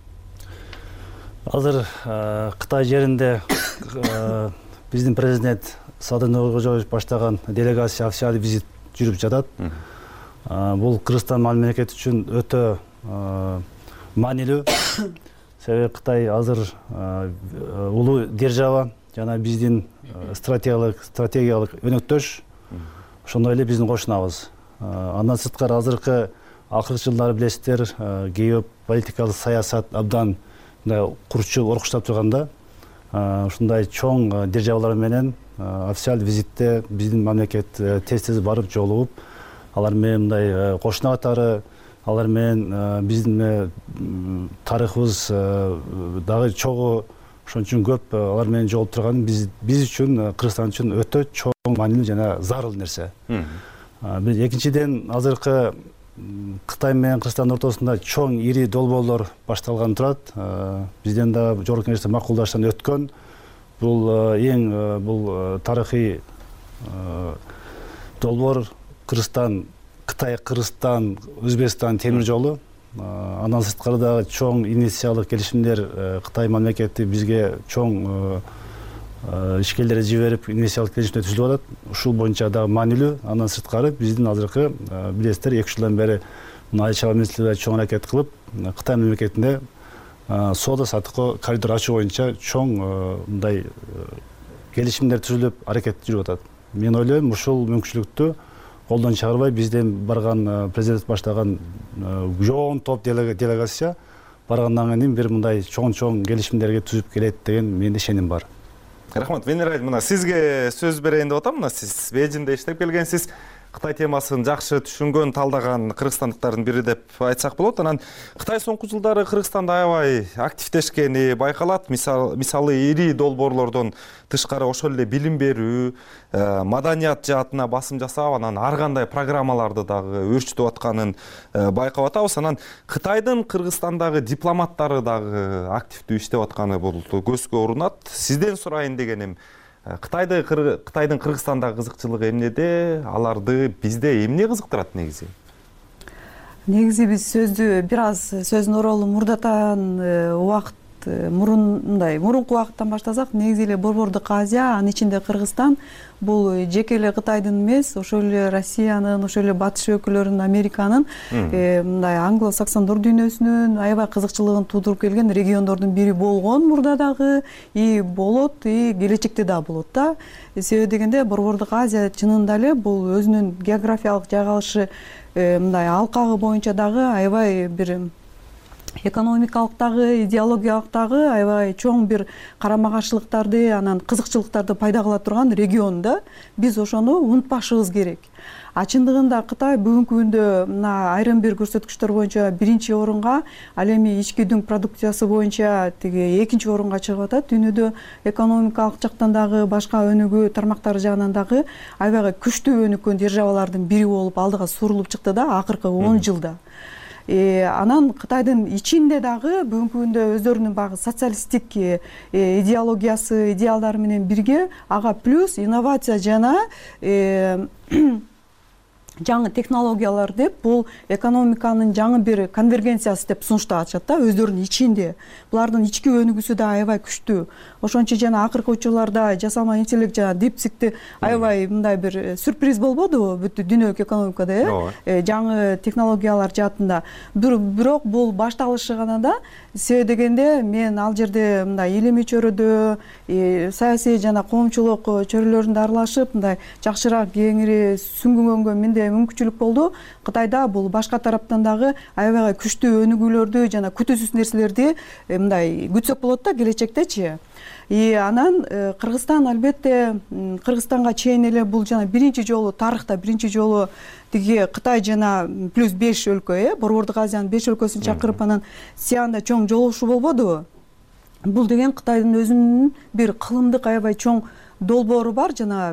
Азыр Кытай жеринде биздин президент Садыр Нуркожоевич баштаган делегация официалдык визит жүрүп жатат. Бул Кыргызстан мамлекети үчүн өтө маанилүү. Себеби Кытай азыр улуу держава жана биздин стратегиялык өнөктөш. Ошондой эле биздин кошунабыз. Андан сырткары азыркы акыркы жылдары билесиздер, геополитикалык саясат абдан курчу оркуштап турганда, ушундай чоң державалар менен официалдык визитте биздин мамлекет тез барып жолугуп, алар менен мындай кошуна катары, алар менен биздин тарыхыбыз дагы чогуу, ошон үчүн көп алар менен жолугуп турган биз үчүн, Кыргызстан үчүн өтө чоң маанилүү жана зарыл нерсе. Экинчиден, азыркы Кытай менен Кыргызстандын ортосунда чоң ири долбоорлор башталган турат. Бизден да Жогорку Кеңеште макулдаштан өткөн. Бул бул тарыхый долбоор Кыргызстан, Кытай, Кыргызстан, Өзбекстан темир жолу. Андан сырткары да чоң инвестициялык келишимдер Кытай мамлекети бизге чоң ишкерлерди жиберип инвестициялык келишимдер түзүлүп атат. Ушул боюнча дагы маанилүү. Андан сырткары биздин азыркы билесиздер 2 жылдан бери Айыл чарба министрлиги чоң аракет кылып, Кытай мамлекетинде соода саттыкка коридор ачуу боюнча чоң мындай келишимдер түзүлүп аракет жүрүп атат. Мен ойлойм, ушул мүмкүнчүлүктү колдон чыгарбай бизден барган президент баштаган жоон топ делегация баргандан кийин бир мындай чоң келишимдерге түзүп келет деген менде ишеним бар. Рахмат. Венера, мына сизге сөз берейин деп атам. Мына сиз Бейжиңде иштеп келгенсиз. Кытай темасын жакшы түшүнгөн, талдаган кыргызстандыктардын бири деп айтсак болот. Анан Кытай соңку жылдары Кыргызстанда аябай активдешкени байкалат. Мисалы ири долбоорлордон тышкары ошол эле билим берүү, маданият жаатына басым жасап, анан ар кандай программаларды дагы өөрчүтүп атканын байкап атабыз. Анан Кытайдын Кыргызстандагы дипломаттары дагы активдүү иштеп атканы бул көзгө урунат. Сизден сурайын дегеним, Кытайдын Кыргызстандагы кызыкчылыгы эмнеде, аларды бизде эмне кызыктырат негизи? Негизи биз сөздү бир аз сөздүн оролу мурдатан убакыт мурунку убакыттан баштасак, негизи эле Борбордук Азия, анын ичинде Кыргызстан бул жеке эле Кытайдын эмес, ошол эле Россиянын, ошол эле батыш өлкөлөрүнүн, Американын мындай англо-саксондор дүйнөсүнүн аябай кызыкчылыгын туудуруп келген региондордун бири болгон мурда дагы, болот, келечекте да болот да. Себеби дегенде Борбордук Азия чынында эле бул өзүнүн географиялык жайгалышы мындай алкагы боюнча дагы аябай бир экономикалык дагы, идеологиялык дагы аябай чоң бир карама каршылыктарды, анан кызыкчылыктарды пайда кыла турган регион да. Биз ошону унутпашыбыз керек. Чындыгында Кытай бүгүнкү күндө мына айрым бир көрсөткүчтөр боюнча биринчи орунга, ал эми ички дүң продукциясы боюнча тиги экинчи орунга чыгып атат. Дүйнөдө экономикалык жактан дагы, башка өнүгүү тармактары жагынан дагы аябай күчтүү өнүккөн державалардын бири болуп алдыга сурулуп чыкты да акыркы 10 жылда. Анан Кытайдын ичинде дагы бүгүнкү күндө өздөрүнүн багы социалисттик идеологиясы, идеалдары менен бирге ага плюс инновация жана жаңы технологиялар деп бул экономиканын жаңы бир конвергенциясы деп сунуштап атышат да өздөрүнүн ичинде. Булардын ички өнүгүүсү да аябай күчтүү. Ошончо жана акыркы учурларда жасалма интеллект жана дипсикти аябай мындай бир сюрприз болбодубу бүт дүйнөлүк экономикада, жаңы технологиялар жаатында. Бирок бул башталышы гана да. Себеби дегенде мен ал жерде мындай илимий чөйрөдө саясий жана коомчулук чөйрөлөрүндө аралашып, мындай жакшыраак кеңири сүңгүнгөнгө менде мүмкүнчүлүк болду. Кытайда бул башка тараптан дагы аябай күчтүү өнүгүүлөрдү жана күтүүсүз нерселерди мындай күтсөк болот да келечектечи. Анан Кыргызстан албетте Кыргызстанга чейин эле бул жана биринчи жолу тарыхта биринчи жолу тиги Кытай жана плюс 5 өлкө, Борбордук Азиянын 5 өлкөсүн чакырып анан Сианда чоң жолугушуу болбодубу? Бул деген Кытайдын өзүнүн бир кылымдык аябай чоң долбоору бар жана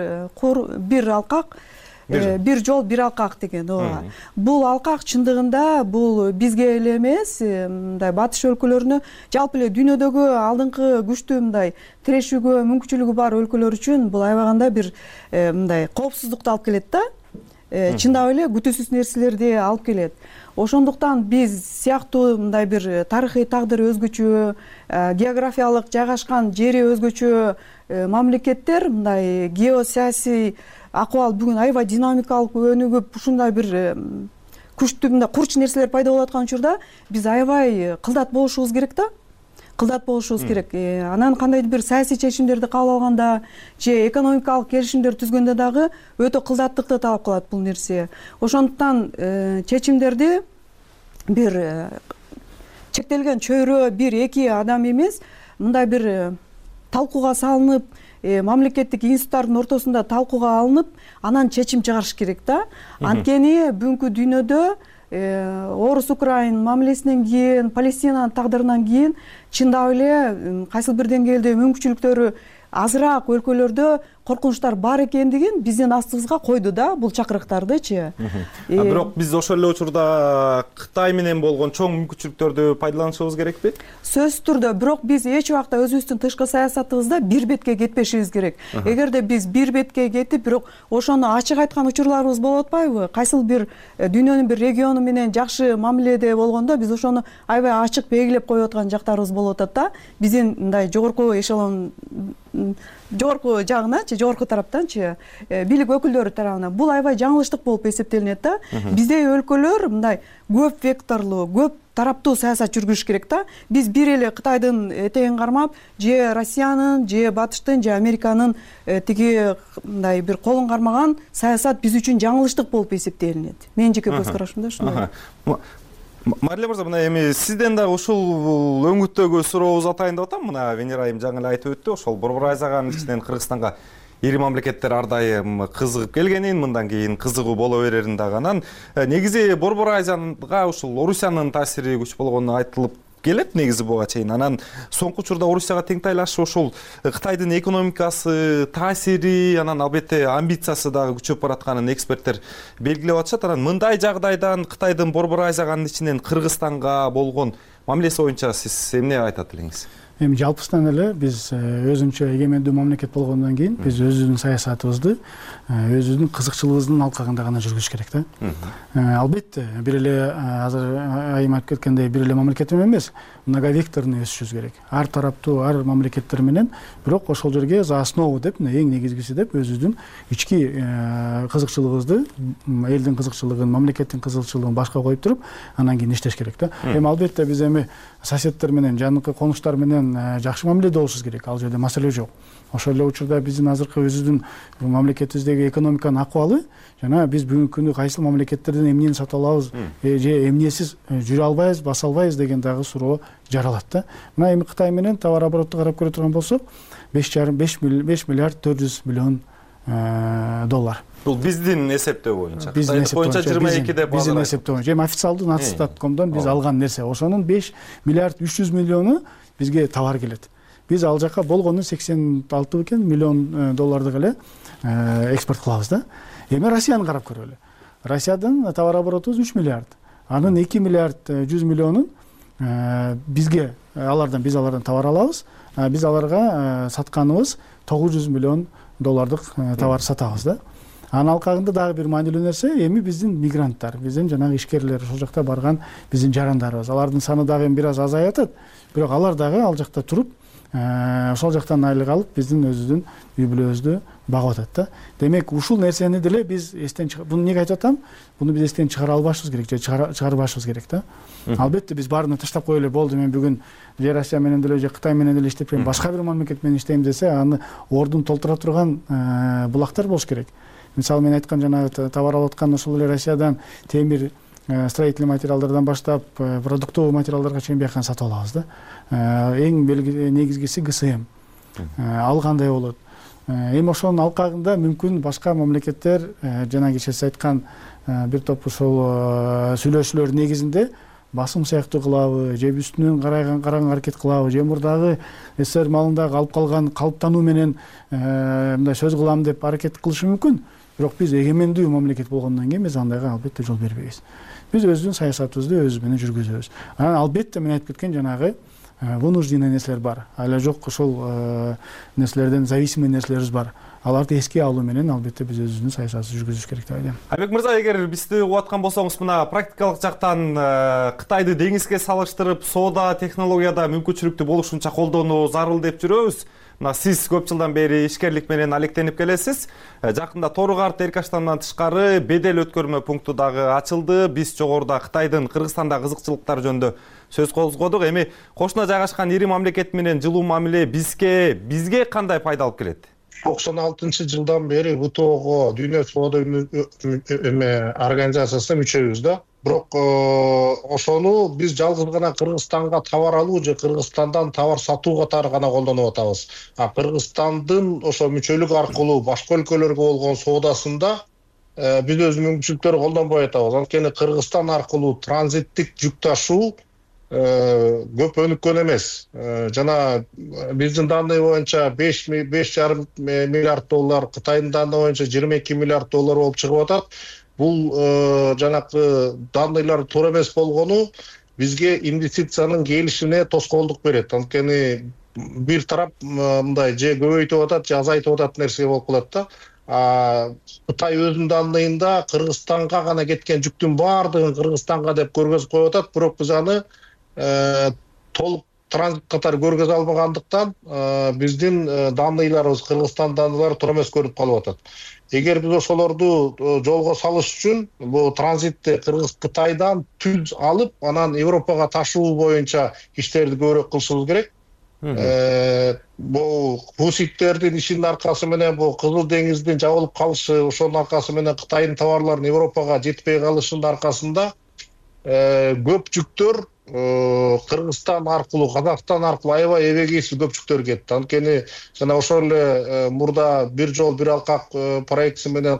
бир алкак, бир жол, бир алкак деген. Бул алкак чындыгында бул бизге эле эмес, мындай батыш өлкөлөрүнө, жалпы эле дүйнөдөгү алдыңкы күчтүү мындай тирешүүгө мүмкүнчүлүгү бар өлкөлөр үчүн бул аябаганда бир мындай коопсуздукту алып келет да. Чындап эле күтүүсүз нерселерди алып келет. Ошондуктан биз сыяктуу мындай бир тарыхый тагдыры өзгөчө, географиялык жайгашкан жери өзгөчө мамлекеттер мындай геосаясий акыбал бүгүн аябай динамикалык өнүгүп, ушундай бир күчтүү мындай курч нерселер пайда болуп аткан учурда биз аябай кылдат болушубуз керек да. Кылдат болушубуз керек. Анан кандайдыр бир саясий чечимдерди кабыл алганда же экономикалык келишимдер түзгөндө дагы өтө кылдаттыкты талап кылат бул нерсе. Ошондуктан чечимдерди бир чектелген чөйрө, бир эки адам эмес, мындай бир талкууга салынып, мамлекеттик институттардын ортосунда талкууга алынып, анан чечим чыгарыш керек да. Анткени бүгүнкү дүйнөдө Орус-Украин мамилесинен кийин, Палестинанын тагдырынан кийин чындап эле кайсыл бир деңгээлде мүмкүнчүлүктөрү азыраак өлкөлөрдө коркунучтар бар экендигин биздин астыбызга койду да бул чакырыктардычы. Бирок биз ошол эле учурда Кытай менен болгон чоң мүмкүнчүлүктөрдү пайдаланышыбыз керекпи? Сөзсүз түрдө, бирок биз эч убакта өзүбүздүн тышкы саясатыбызда бир бетке кетпешибиз керек. Эгерде биз бир бетке кетип, бирок ошону ачык айткан учурларыбыз болуп атпайбы? Кайсыл бир дүйнөнүн бир региону менен жакшы мамиледе болгондо биз ошону аябай ачык белгилеп коюп аткан жактарыбыз болуп атат да. Биздин мындай жогорку эшелон жогорку жагыначы, жогорку тараптанчы, бийлик өкүлдөрү тарабынан бул аябай жаңылыштык болуп эсептелинет да. Биздей өлкөлөр мындай көп векторлуу, көп тараптуу саясат жүргүзүш керек да. Биз бир эле Кытайдын этегин кармап, же Россиянын, же Батыштын, же Американын тиги мындай бир колун кармаган саясат биз үчүн жаңылыштык болуп эсептелинет. Менин жеке көз карашымда ушундай. Мариле мырза, мына эми сизден дагы ушул өңүттөгү сурообузду атайын деп атам. Мына Венера айым жаңы эле айтып өттү, ошол Борбор Азиянын ичинен Кыргызстанга ири мамлекеттер ар дайым кызыгып келгенин, мындан кийин кызыгуу боло берерин дагы. Анан негизи Борбор Азияга ушул Орусиянын таасири күч болгону айтылып келет негизи буга чейин. Анан соңку учурда Орусияга теңтайлашып ошол Кытайдын экономикасы, таасири, анан албетте амбициясы дагы күчөп баратканын эксперттер белгилеп атышат. Анан мындай жагдайдан Кытайдын Борбор Азиянын ичинен Кыргызстанга болгон мамилеси боюнча сиз эмне айтат элеңиз? Эми жалпысынан эле биз өзүнчө эгемендүү мамлекет болгондон кийин биз өзүбүздүн саясатыбызды өзүбүздүн кызыкчылыгыбыздын алкагында гана жүргүзүш керек да. Албетте бир эле азыр айым айтып кеткендей бир эле мамлекет эмес, многовекторный өсүшүбүз керек. Ар тараптуу, ар мамлекеттер менен, бирок ошол жерге за основу деп, эң негизгиси деп өзүбүздүн ички кызыкчылыгыбызды, элдин кызыкчылыгын, мамлекеттин кызыкчылыгын башка коюп туруп, анан кийин иштеш керек да. Эми албетте биз эми соседтер менен, жаныкы конуштар менен жакшы мамиледе болушубуз керек. Ал жерде маселе жок. Ошол эле учурда биздин азыркы өзүбүздүн мамлекетибиздеги экономиканын акыбалы жана биз бүгүнкү күндө кайсы мамлекеттерден эмнени сатып алабыз же эмнесиз жүрө албайбыз, баса албайбыз деген дагы суроо жаралат да. Мына эми Кытай менен товар обороту карап көрө турган болсок, 5 миллиард 400 миллион доллар. Бул биздин эсептөө боюнча. Биздин эсептөө боюнча 22 деп базар. Биздин эсептөө боюнча. Эми официалдуу Natstat.com'дон биз алган нерсе. Ошонун 5 миллиард 300 миллиону бизге товар келет. Биз ал жака болгону 86 экен миллион доллардык эле экспорт кылабыз да. Эми Россияны карап көрөлү. Россиядын товар оборотубуз 3 миллиард. Анын 2 миллиард 100 миллионун бизге биз алардан товар алабыз. Биз аларга сатканыбыз 900 миллион доллардык товар сатабыз да. Анын алкагында дагы бир маанилүү нерсе эми биздин мигранттар, биздин жанагы ишкерлер, ошол жакта барган биздин жарандарыбыз. Алардын саны дагы бир аз азайып атат, бирок алар дагы ал жакта туруп, ошол жактан айлык алып, биздин өзүбүздүн үй бүлөбүздү багып атат да. Демек, ушул нерсени деле биз эстен буну эмнеге айтып атам? Буну биз эстен чыгара албашыбыз керек, же чыгарбашыбыз керек да. Албетте биз баарын таштап коелу болду, мен бүгүн же Россия менен деле же Кытай менен деле иштеп, башка бир мамлекет менен иштейм десе, аны ордун толтура турган булактар болуш керек. Мисалы мен айткан жанагы товар алып аткан ошол эле Россиядан темир, строительный материалдардан баштап продуктовый материалдарга чейин бияктан сатып алабыз да. Эң негизгиси ГСМ. Ал кандай болот? Эми ошонун алкагында мүмкүн башка мамлекеттер жана кичиси айткан бир топ ошол сүйлөшүүлөр негизинде басым сыяктуу кылабы, же үстүнөн караганга аракет кылабы, же мурдагы СССР малындагы алып калган калыптануу менен мындай сөз кылам деп аракет кылышы мүмкүн. Бирок биз эгемендүү мамлекет болгондон кийин биз андайга албетте жол бербейбиз. Биз өзүбүздүн саясатыбызды өзүбүз менен жүргүзөбүз. Анан албетте мен айтып кеткен жанагы вынужденный нерселер бар. Ала жок ошол нерселерден зависимый нерселерибиз бар. Аларды эске алуу менен албетте биз өзүбүздүн саясатыбызды жүргүзүш керек деп ойлойм. Айбек мырза, эгер бизди угуп аткан болсоңуз, мына практикалык жактан Кытайды деңизге салыштырып, соода, технологияда мүмкүнчүлүктүү болушунча колдонуу зарыл деп жүрөбүз. Мына сиз көп жылдан бери ишкерлик менен алектенип келесиз. Жакында Тору-Карт Эркаштандан тышкары бедел өткөрмө пункту дагы ачылды. Биз жогоруда Кытайдын Кыргызстанда кызыкчылыктары жөнүндө сөз козгодук. Эми кошуна жайгашкан ири мамлекет менен жылуу мамиле бизге кандай пайда алып келет? 96-жылдан бери ВТОго, Дүйнө соода организациясына мүчөбүз да. Бирок ошону биз жалгыз гана Кыргызстанга товар алуу же Кыргызстандан товар сатуу катары гана колдонуп атабыз. Кыргызстандын ошо мүчөлүк аркылуу башка өлкөлөргө болгон соодасында биз өз мүмкүнчүлүктөрү колдонбой атабыз. Анткени Кыргызстан аркылуу транзиттик жүк ташуу көп өнүккөн эмес. Жана биздин данный боюнча 5,5 миллиард доллар, Кытайдын данный боюнча 22 миллиард доллар болуп чыгып атат. Бул жанакы данныйлар туура эмес болгону бизге инвестициянын келишине тоскоолдук берет. Анткени бир тарап мындай же көбөйтүп атат, же азайтып атат нерсе болуп калат да. Кытай өзүнүн данныйында Кыргызстанга гана кеткен жүктүн баардыгын Кыргызстанга деп көргөзүп коюп атат, бирок биз аны толук транзит катары көргөзө албагандыктан биздин данныйларыбыз, Кыргызстан данныйлары туура эмес көрүнүп калып атат. Эгер биз ошолорду жолго салыш үчүн бул транзитти Кытайдан түз алып, анан Европага ташуу боюнча иштерди көбүрөөк кылышыбыз керек. Бул хуситтердин ишинин аркасы менен бул Кызыл деңиздин жабылып калышы, ошонун аркасы менен Кытайдын товарларын Европага жетпей калышынын аркасында көп жүктөр Кыргызстан аркылуу, Казакстан аркылуу аябай эбегейсиз көпчүктөр кетти. Анткени жана ошол эле мурда бир жол бир алкак проектиси менен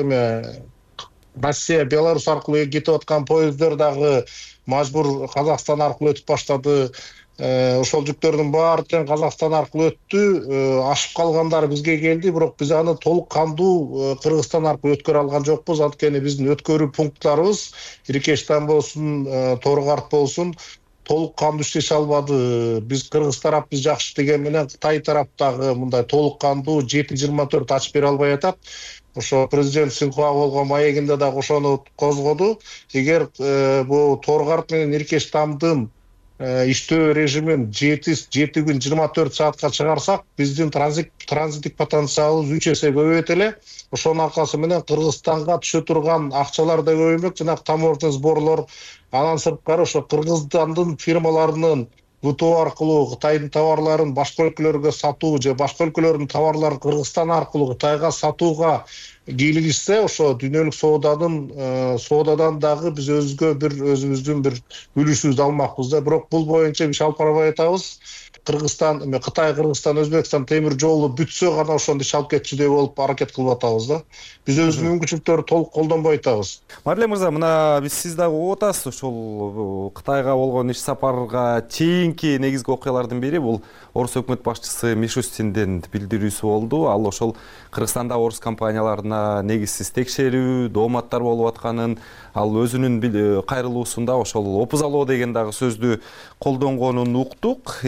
Россия, Беларусь аркылуу кетип аткан поезддер дагы мажбур Казакстан аркылуу өтүп баштады. Ошол жүктөрдүн баары тең Казакстан аркылуу өттү. Ашып калгандары бизге келди, бирок биз аны толук кандуу Кыргызстан аркылуу өткөрө алган жокпуз. Анткени биздин өткөрүү пункттарыбыз Иркештан болсун, Торгарт болсун, толук кандуу иштеше албады. Биз Кыргыз тарап биз жакшы деген менен Кытай тарап дагы мындай толук кандуу 7-24 ачып бере албай атат. Ошо президент Синхуа болгон маегинде дагы ошону козгоду. Эгер бул Торгарт менен Иркештамдын иштөө режимин 7 күн 24 саатка чыгарсак, биздин транзиттик потенциалыбыз 3 эсе көбөйөт эле. Ошонун аркасы менен Кыргызстанга түшө турган акчалар да көбөймөк, жана таможня сборлор. Анан сырткары ошо Кыргызстандын фирмаларынын ВТО аркылуу Кытайдын товарларын башка өлкөлөргө сатуу же башка өлкөлөрдүн товарларын Кыргызстан аркылуу Кытайга сатууга кийлигишсе, ошо дүйнөлүк соодадан дагы биз өзүбүздүн бир үлүшүбүздү алмакпыз да. Бирок бул боюнча биз алып барбай атабыз. Кыргызстан, Кытай, Кыргызстан, Өзбекстан темир жолу бүтсө гана ошондо иш алып кетчүдөй болуп аракет кылып атабыз да. Биз өзүбүздүн мүмкүнчүлүктөрдү толук колдонбой атабыз. Марлен мырза, мына биз сиз дагы угуп атасыз, ошол Кытайга болгон иш сапарга чейинки негизги окуялардын бири бул Орус өкмөт башчысы Мишустиндин билдирүүсү болду. Ал ошол Кыргызстанда орус компанияларына негизсиз текшерүү, дооматтар болуп атканын, ал өзүнүн кайрылуусунда ошол опузалоо деген дагы сөздү колдонгонун уктук.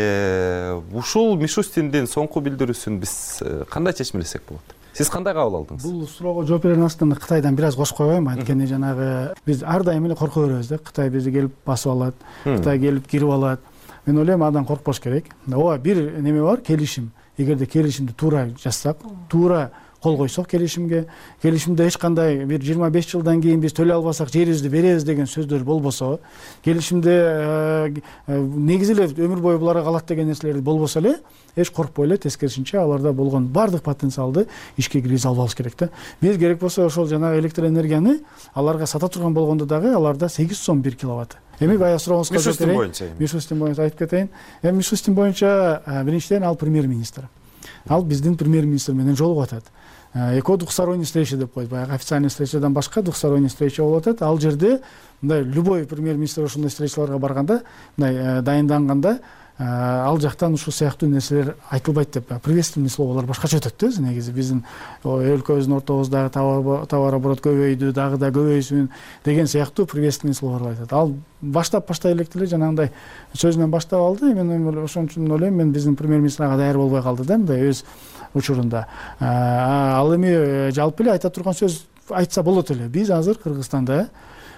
Эми ушул Мишустиндин соңку билдирүүсүн биз кандай чечмелесек болот? Сиз кандай кабыл алдыңыз? Бул суроого жооп берердин астында Кытайдан бир аз кошуп койбоймунбу? Анткени жанагы биз ар дайым эле корко беребиз да. Кытай бизди келип басып алат, Кытай келип кирип алат. Мен ойлойм, адан коркпош керек. Ооба, бир неме бар, келишим. Эгерде келишимди туура жазсак, туура кол койсок келишимде эч кандай бир 25 жылдан кийин биз төлөй албасак жерибизди беребиз деген сөздөр болбосо, келишимде негизи эле өмүр бою буларга калат деген нерселер болбосо эле, эч коркпой эле тескерисинче аларда болгон баардык потенциалды ишке киргизе албабыз керек да. Биз керек болсо ошол жанагы электр энергияны аларга сата турган болгондо дагы аларда 8 сом 1 киловатт. Эми баягы сурооңузга жооп берейин. Мишустин боюнча айтып кетейин. Эми Мишустин боюнча биринчиден ал премьер-министр. Ал биздин премьер-министр менен жолугуп атат. Экөө двухсторонний встреча деп коет. Баягы официальный встречадан башка двухсторонний встреча болуп атат. Ал жерде мындай любой премьер-министр ошондой встречаларга барганда, мындай дайынданганда ал жактан ушул сыяктуу нерселер айтылбайт деп, приветственный словолор башкача өтөт да. Негизи биздин өлкөбүздүн ортобуздагы товар оборот көбөйдү, дагы да көбөйсүн деген сыяктуу приветственный словолор айтат. Ал баштап элек деле жанагындай сөзүнөн баштап алды. Мен ошон үчүн ойлойм, мен биздин премьер-министр ага даяр болбой калды да, мындай өз учурунда. Ал эми жалпы эле айта турган сөз айтса болот эле. Биз азыр Кыргызстанда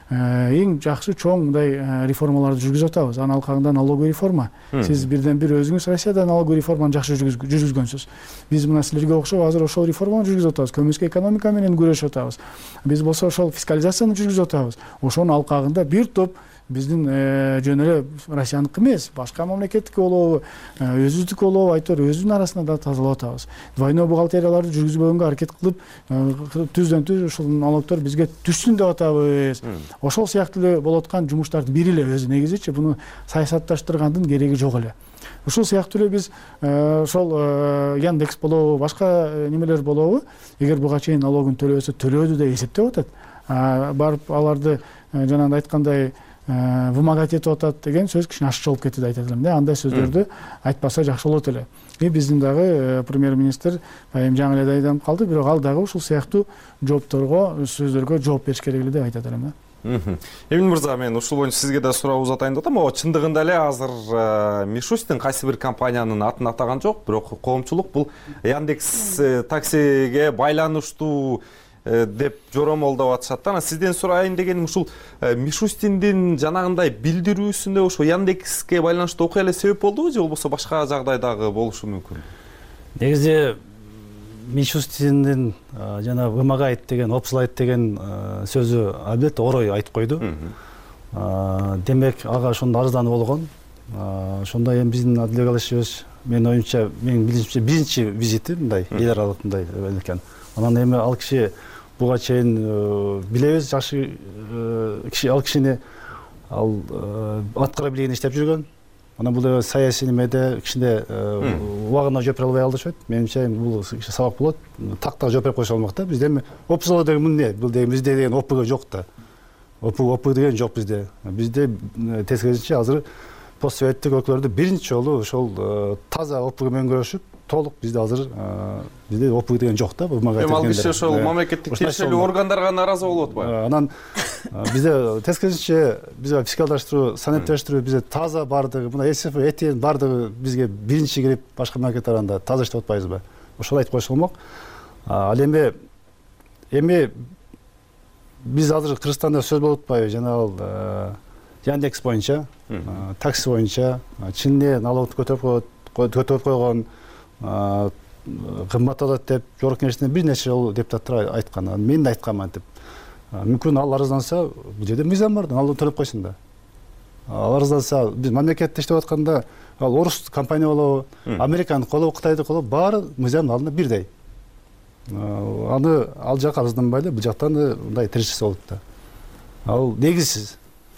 эң жакшы чоң мындай реформаларды жүргүзүп атабыз. Анын алкагында налоговый реформа. Сиз бирден бир өзүңүз Россияда налоговый реформаны жакшы жүргүзгөнсүз. Биз мына силерге окшоп азыр ошол реформаны жүргүзүп атабыз. Көмүскө экономика менен күрөшүп атабыз. Биз болсо ошол фискализацияны жүргүзүп атабыз. Ошонун алкагында бир топ биздин жөн эле Россияныкы эмес, башка мамлекеттики болобу, өзүбүздүкү болобу, айтор өзүнүн арасында да тазалап атабыз. Двойной бухгалтерияларды жүргүзбөгөнгө аракет кылып, түздөн түз ушул налогдор бизге түшсүн деп атабыз. Ошол сыяктуу эле болуп аткан жумуштардын бири эле өзү негизичи буну саясатташтыргандын кереги жок эле. Ушул сыяктуу эле биз ошол Яндекс болобу, башка немелер болобу, эгер буга чейин налогун төлөбөсө төлөөдү деп эсептеп атат. Барып аларды жанагындай айткандай вымогать этип атат деген сөз кичине ашыкча болуп кетти деп айтат элем да. Андай сөздөрдү айтпаса жакшы болот эле. Биздин дагы премьер-министр эми жаңы эле дайындалып калды, бирок ал дагы ушул сыяктуу жоопторго, сөздөргө жооп бериш керек эле деп айтат элем да. Эмин мырза, мен ушул боюнча сизге да суроо узатайын деп атам. Чындыгында эле азыр Мишустин кайсы бир компаниянын атын атаган жок, бирок коомчулук бул Яндекс таксиге байланыштуу деп жоромолдоп атышат. Анан сизден сурайын дегеним, ушул Мишустиндин жанагындай билдирүүсүндө ошо Яндекске байланыштуу окуялар себеп болдубу же болбосо башка жагдайдагы болушу мүмкүн? Негизи Мишустиндин жана вымогает деген, опслайт деген сөзү албетте орой айтып койду. Демек ага ошондо арыздануу болгон. Ошондо эми биздин Адилбек Алишевич, менин оюмча, менин билишимче биринчи визити мындай эл аралык мындай экен. Анан эми ал киши буга чейин билебиз, жакшы киши, ал кишини ал аткара билген иштеп жүргөн. Анан бул саясий немеде кичине убагына жооп бере албай калды окшойт. Менимче бул сабак болот. Тактага жооп берип койсо болмок да. Бизде эми опсо деген эмне? Бул деген бизде деген опг жок да. Опг деген жок бизде. Бизде тескерисинче азыр постсоветтик өлкөлөрдө биринчи жолу ошол таза опг менен көрүшүп, толук бизде азыр бизде опг деген жок да. Эми ал киши ошол мамлекеттик тиешелүү органдарга нааразы болуп атпайбы? Анан бизде тескерисинче бизге фискалдаштыруу, саниттештирүү бизде таза бардыгы, мына СФ, ЭТН бардыгы бизге биринчи кирип башка мамлекеттер анда таза иштеп атпайбызбы? Ошол айтып койсо болмок. Ал эми биз азыр Кыргызстанда сөз болуп атпайбы? Жана Яндекс боюнча, такси боюнча чынне налогду көтөрүп койгон, кымбатталат деп жогорку кеңештин бир нече жолу депутаттар айткан. Мен да айтканмын антип. Мүмкүн ал арызданса, бул жерде мыйзам бар, налог төлөп койсун да. Ал арызданса, биз мамлекетте иштеп атканда, ал орус компания болобу, американдык болобу, кытайдык болобу, баары мыйзамдын алдында бирдей. Аны ал жака арызданбай эле, бул жактан мындай тирешсе болот да. Ал негизсиз.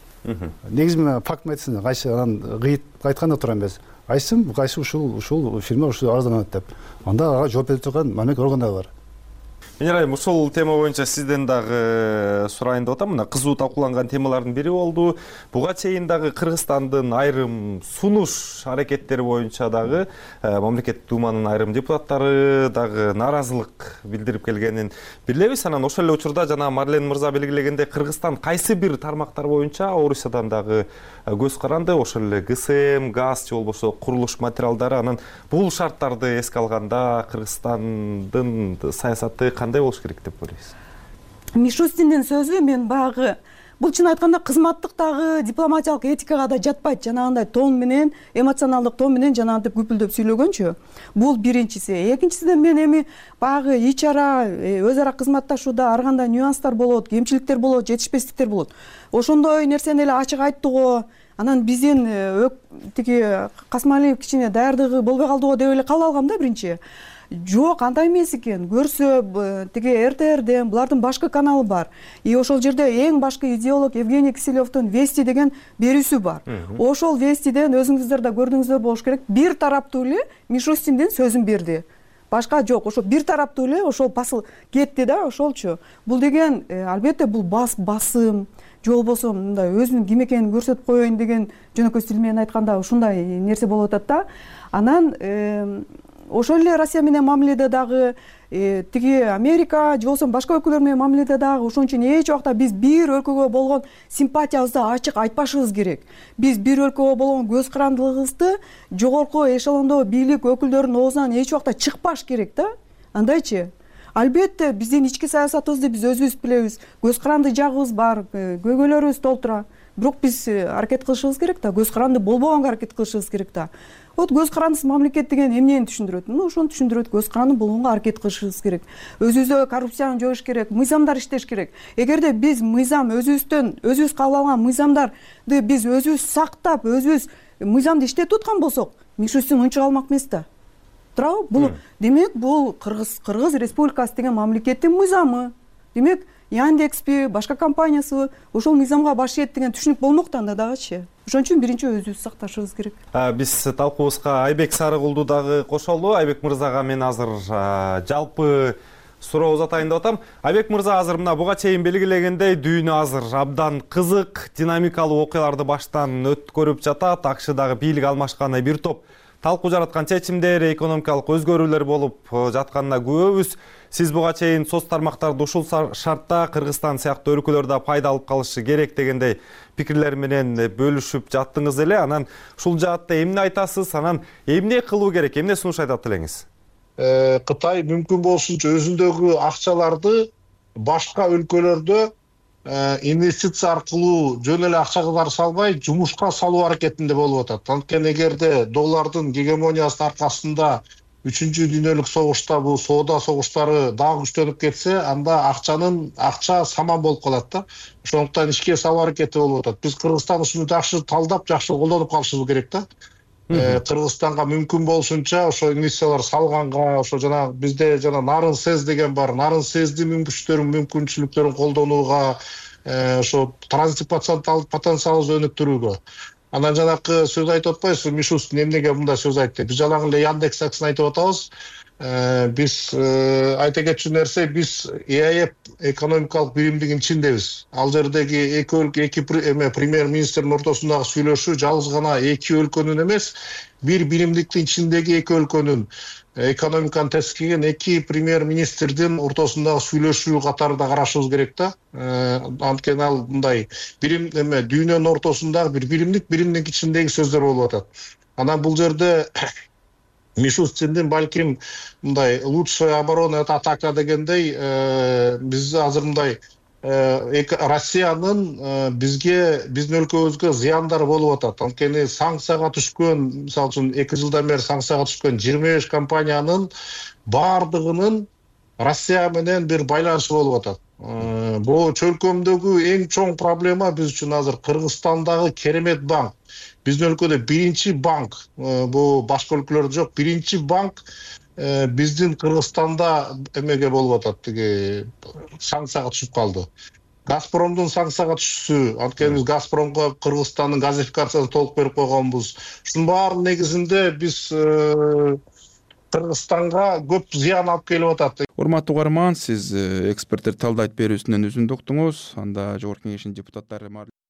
Негиз менен факт айтсын, кайсы анан кыйыт айтканда турам эмес. Кайсы ушул фирма ушул арызданат деп. Анда ага жооп бере турган мамлекеттик органдар бар. Айым, ушул тема боюнча сизден дагы сурайын деп атам. Мына кызуу талкууланган темалардын бири болду. Буга чейин дагы Кыргызстандын айрым сунуш аракеттери боюнча дагы мамлекеттик думанын айрым депутаттары дагы нааразылык билдирип келгенин билебиз. Анан ошол эле учурда жана Марлен мырза белгилегендей Кыргызстан кайсы бир тармактар боюнча Орусиядан дагы көз каранды, ошол эле ГСМ, газ же болбосо курулуш материалдары. Анан бул шарттарды эске алганда Кыргызстандын саясаты кандай болуш керек деп ойлойсуз? Мишустиндин сөзү мен багы бул чын айтканда кызматтык дагы дипломатиялык этикага да жатпайт. Жанагындай тон менен, эмоционалдык тон менен жанагынтип күпүлдөп сүйлөгөнчү. Бул биринчиси. Экинчисинен мен эми багы ич ара өз ара кызматташууда ар кандай нюанстар болот, кемчиликтер болот, жетишпестиктер болот. Ошондой нерсени эле ачык айттыго, анан биздин тиги Касмалиев кичине даярдыгы болбой калдыго деп эле кабыл алгам да биринчи. Жок, андай эмес экен. Көрсө, тиги РТРден, булардын башка каналы бар. И ошол жерде эң башкы идеолог Евгений Киселевдин Вести деген берүүсү бар. Ошол Вестиден өзүңүздөр да көрдүңүздөр болуш керек. Бир тараптуу эле Мишустиндин сөзүн берди. Башка жок. Ошо бир тараптуу эле ошол басыл кетти да, ошолчу. Бул деген албетте бул басым, же болбосо мындай өзүнүн ким экенин көрсөтүп коеюн деген жөнөкөй стил менен айтканда ушундай нерсе болуп атат да. Анан ошол эле Россия менен мамиледе дагы тиги Америка же болбосо башка өлкөлөр менен мамиледе дагы ошон үчүн эч убакта биз бир өлкөгө болгон симпатиябызды ачык айтпашыбыз керек. Биз бир өлкөгө болгон көз карандылыгыбызды жогорку эшелондо бийлик өкүлдөрүнүн оозунан эч убакта чыкпаш керек да. Андайчы. Албетте биздин ички саясатыбызды биз өзүбүз билебиз. Көз каранды жагыбыз бар, көйгөйлөрүбүз толтура. Бирок биз аракет кылышыбыз керек да, көз каранды болбогонго аракет кылышыбыз керек да. Вот көз карандысыз мамлекет деген эмнени түшүндүрөт? Ошону түшүндүрөт. Көз каранды болгонго аракет кылышыбыз керек. Өзүбүздө коррупцияны жоюш керек, мыйзамдар иштеш керек. Эгерде биз мыйзам өзүбүз кабыл алган мыйзамдарды биз өзүбүз сактап, өзүбүз мыйзамды иштетип аткан болсок, Мишустин унчук алмак эмес да. Туурабы? Бул демек бул Кыргыз Республикасы деген мамлекеттин мыйзамы. Демек Яндекспи, башка компаниясы ошол мыйзамга баш ийет деген түшүнүк болмок да анда дагычы. Ошон үчүн биринчи өзүбүз сакташыбыз керек. Биз талкуубузга Айбек Сарыгулду дагы кошолду. Айбек мырзага мен азыр жалпы суроо узатайын деп атам. Айбек мырза, азыр мына буга чейин белгилегендей дүйнө азыр абдан кызык, динамикалуу окуяларды баштан өткөрүп жатат. АКШдагы бийлик алмашканы бир топ талкуу жараткан чечимдер, экономикалык өзгөрүүлөр болуп жатканына күбөбүз. Сиз буга чейин соц тармактарды ушул шартта Кыргызстан сыяктуу өлкөлөрдө пайда алып калышы керек дегендей пикирлер менен бөлүшүп жаттыңыз эле. Анан ушул жаатта эмне айтасыз? Анан эмне кылуу керек? Эмне сунуш айтат элеңиз? Кытай мүмкүн болушунча өзүндөгү акчаларды башка өлкөлөрдө инвестиция аркылуу жөн эле акчалар салбай жумушка салуу аракетинде болуп атат. Анткени эгерде доллардын гегемониясынын аркасында 3-дүйнөлүк согушта бул соода согуштары дагы күчтөнүп кетсе, анда акча саман болуп калат да. Ошондуктан ишке салуу аракети болуп атат. Биз Кыргызстан ушуну жакшы талдап, жакшы колдонуп калышыбыз керек да. Кыргызстанга мүмкүн болушунча ошо инвестициялар салганга, ошо жана бизде нарын СЭЗ деген бар. Нарын СЭЗдин мүмкүнчүлүктөрүн колдонууга, ошо транзиттик потенциалыбызды өнүктүрүүгө. Анан жанакы сөз айтып атпайсызбы, Мишустин эмнеге мындай сөз айтты? Биз жалаң эле Яндекс Таксини айтып атабыз. Биз айта кетчү нерсе, биз ЕАЭП экономикалык биримдигинин ичиндебиз. Ал жердеги эки премьер-министрдин ортосундагы сүйлөшүү жалгыз гана эки өлкөнүн эмес, бир биримдиктин ичиндеги эки өлкөнүн экономиканы тескиген эки премьер-министрдин ортосундагы сүйлөшүү катарында карашыбыз керек да. Анткени ал мындай дүйнөнүн ортосундагы бир биримдик ичиндеги сөздөр болуп атат. Анан бул жерде Мишустиндин балким мындай лучшая оборона это атака дегендей, биз азыр мындай Россиянын биздин өлкөбүзгө зыяндары болуп атат. Анткени санкцияга түшкөн, мисалы үчүн 2 жылдан бери санкцияга түшкөн 25 компаниянын баардыгынын Россия менен бир байланышы болуп атат. Бул чөлкөмдөгү эң чоң проблема биз үчүн азыр Кыргызстандагы Керемет банк. Биздин өлкөдө биринчи банк, бул башка өлкөлөрдө жок, биринчи банк биздин Кыргызстанда эмеге болуп атат, тиги санкцияга түшүп калды. Газпромдун санкцияга түшүүсү, анткени биз Газпромго Кыргызстандын газификациясын толук берип койгонбуз. Ушунун баардын негизинде биз Кыргызстанга көп зыян алып келип атат. Урматтуу угарман, сиз эксперттер талдайт берүүсүнөн үзүндү уктуңуз. Анда Жогорку Кеңештин депутаттары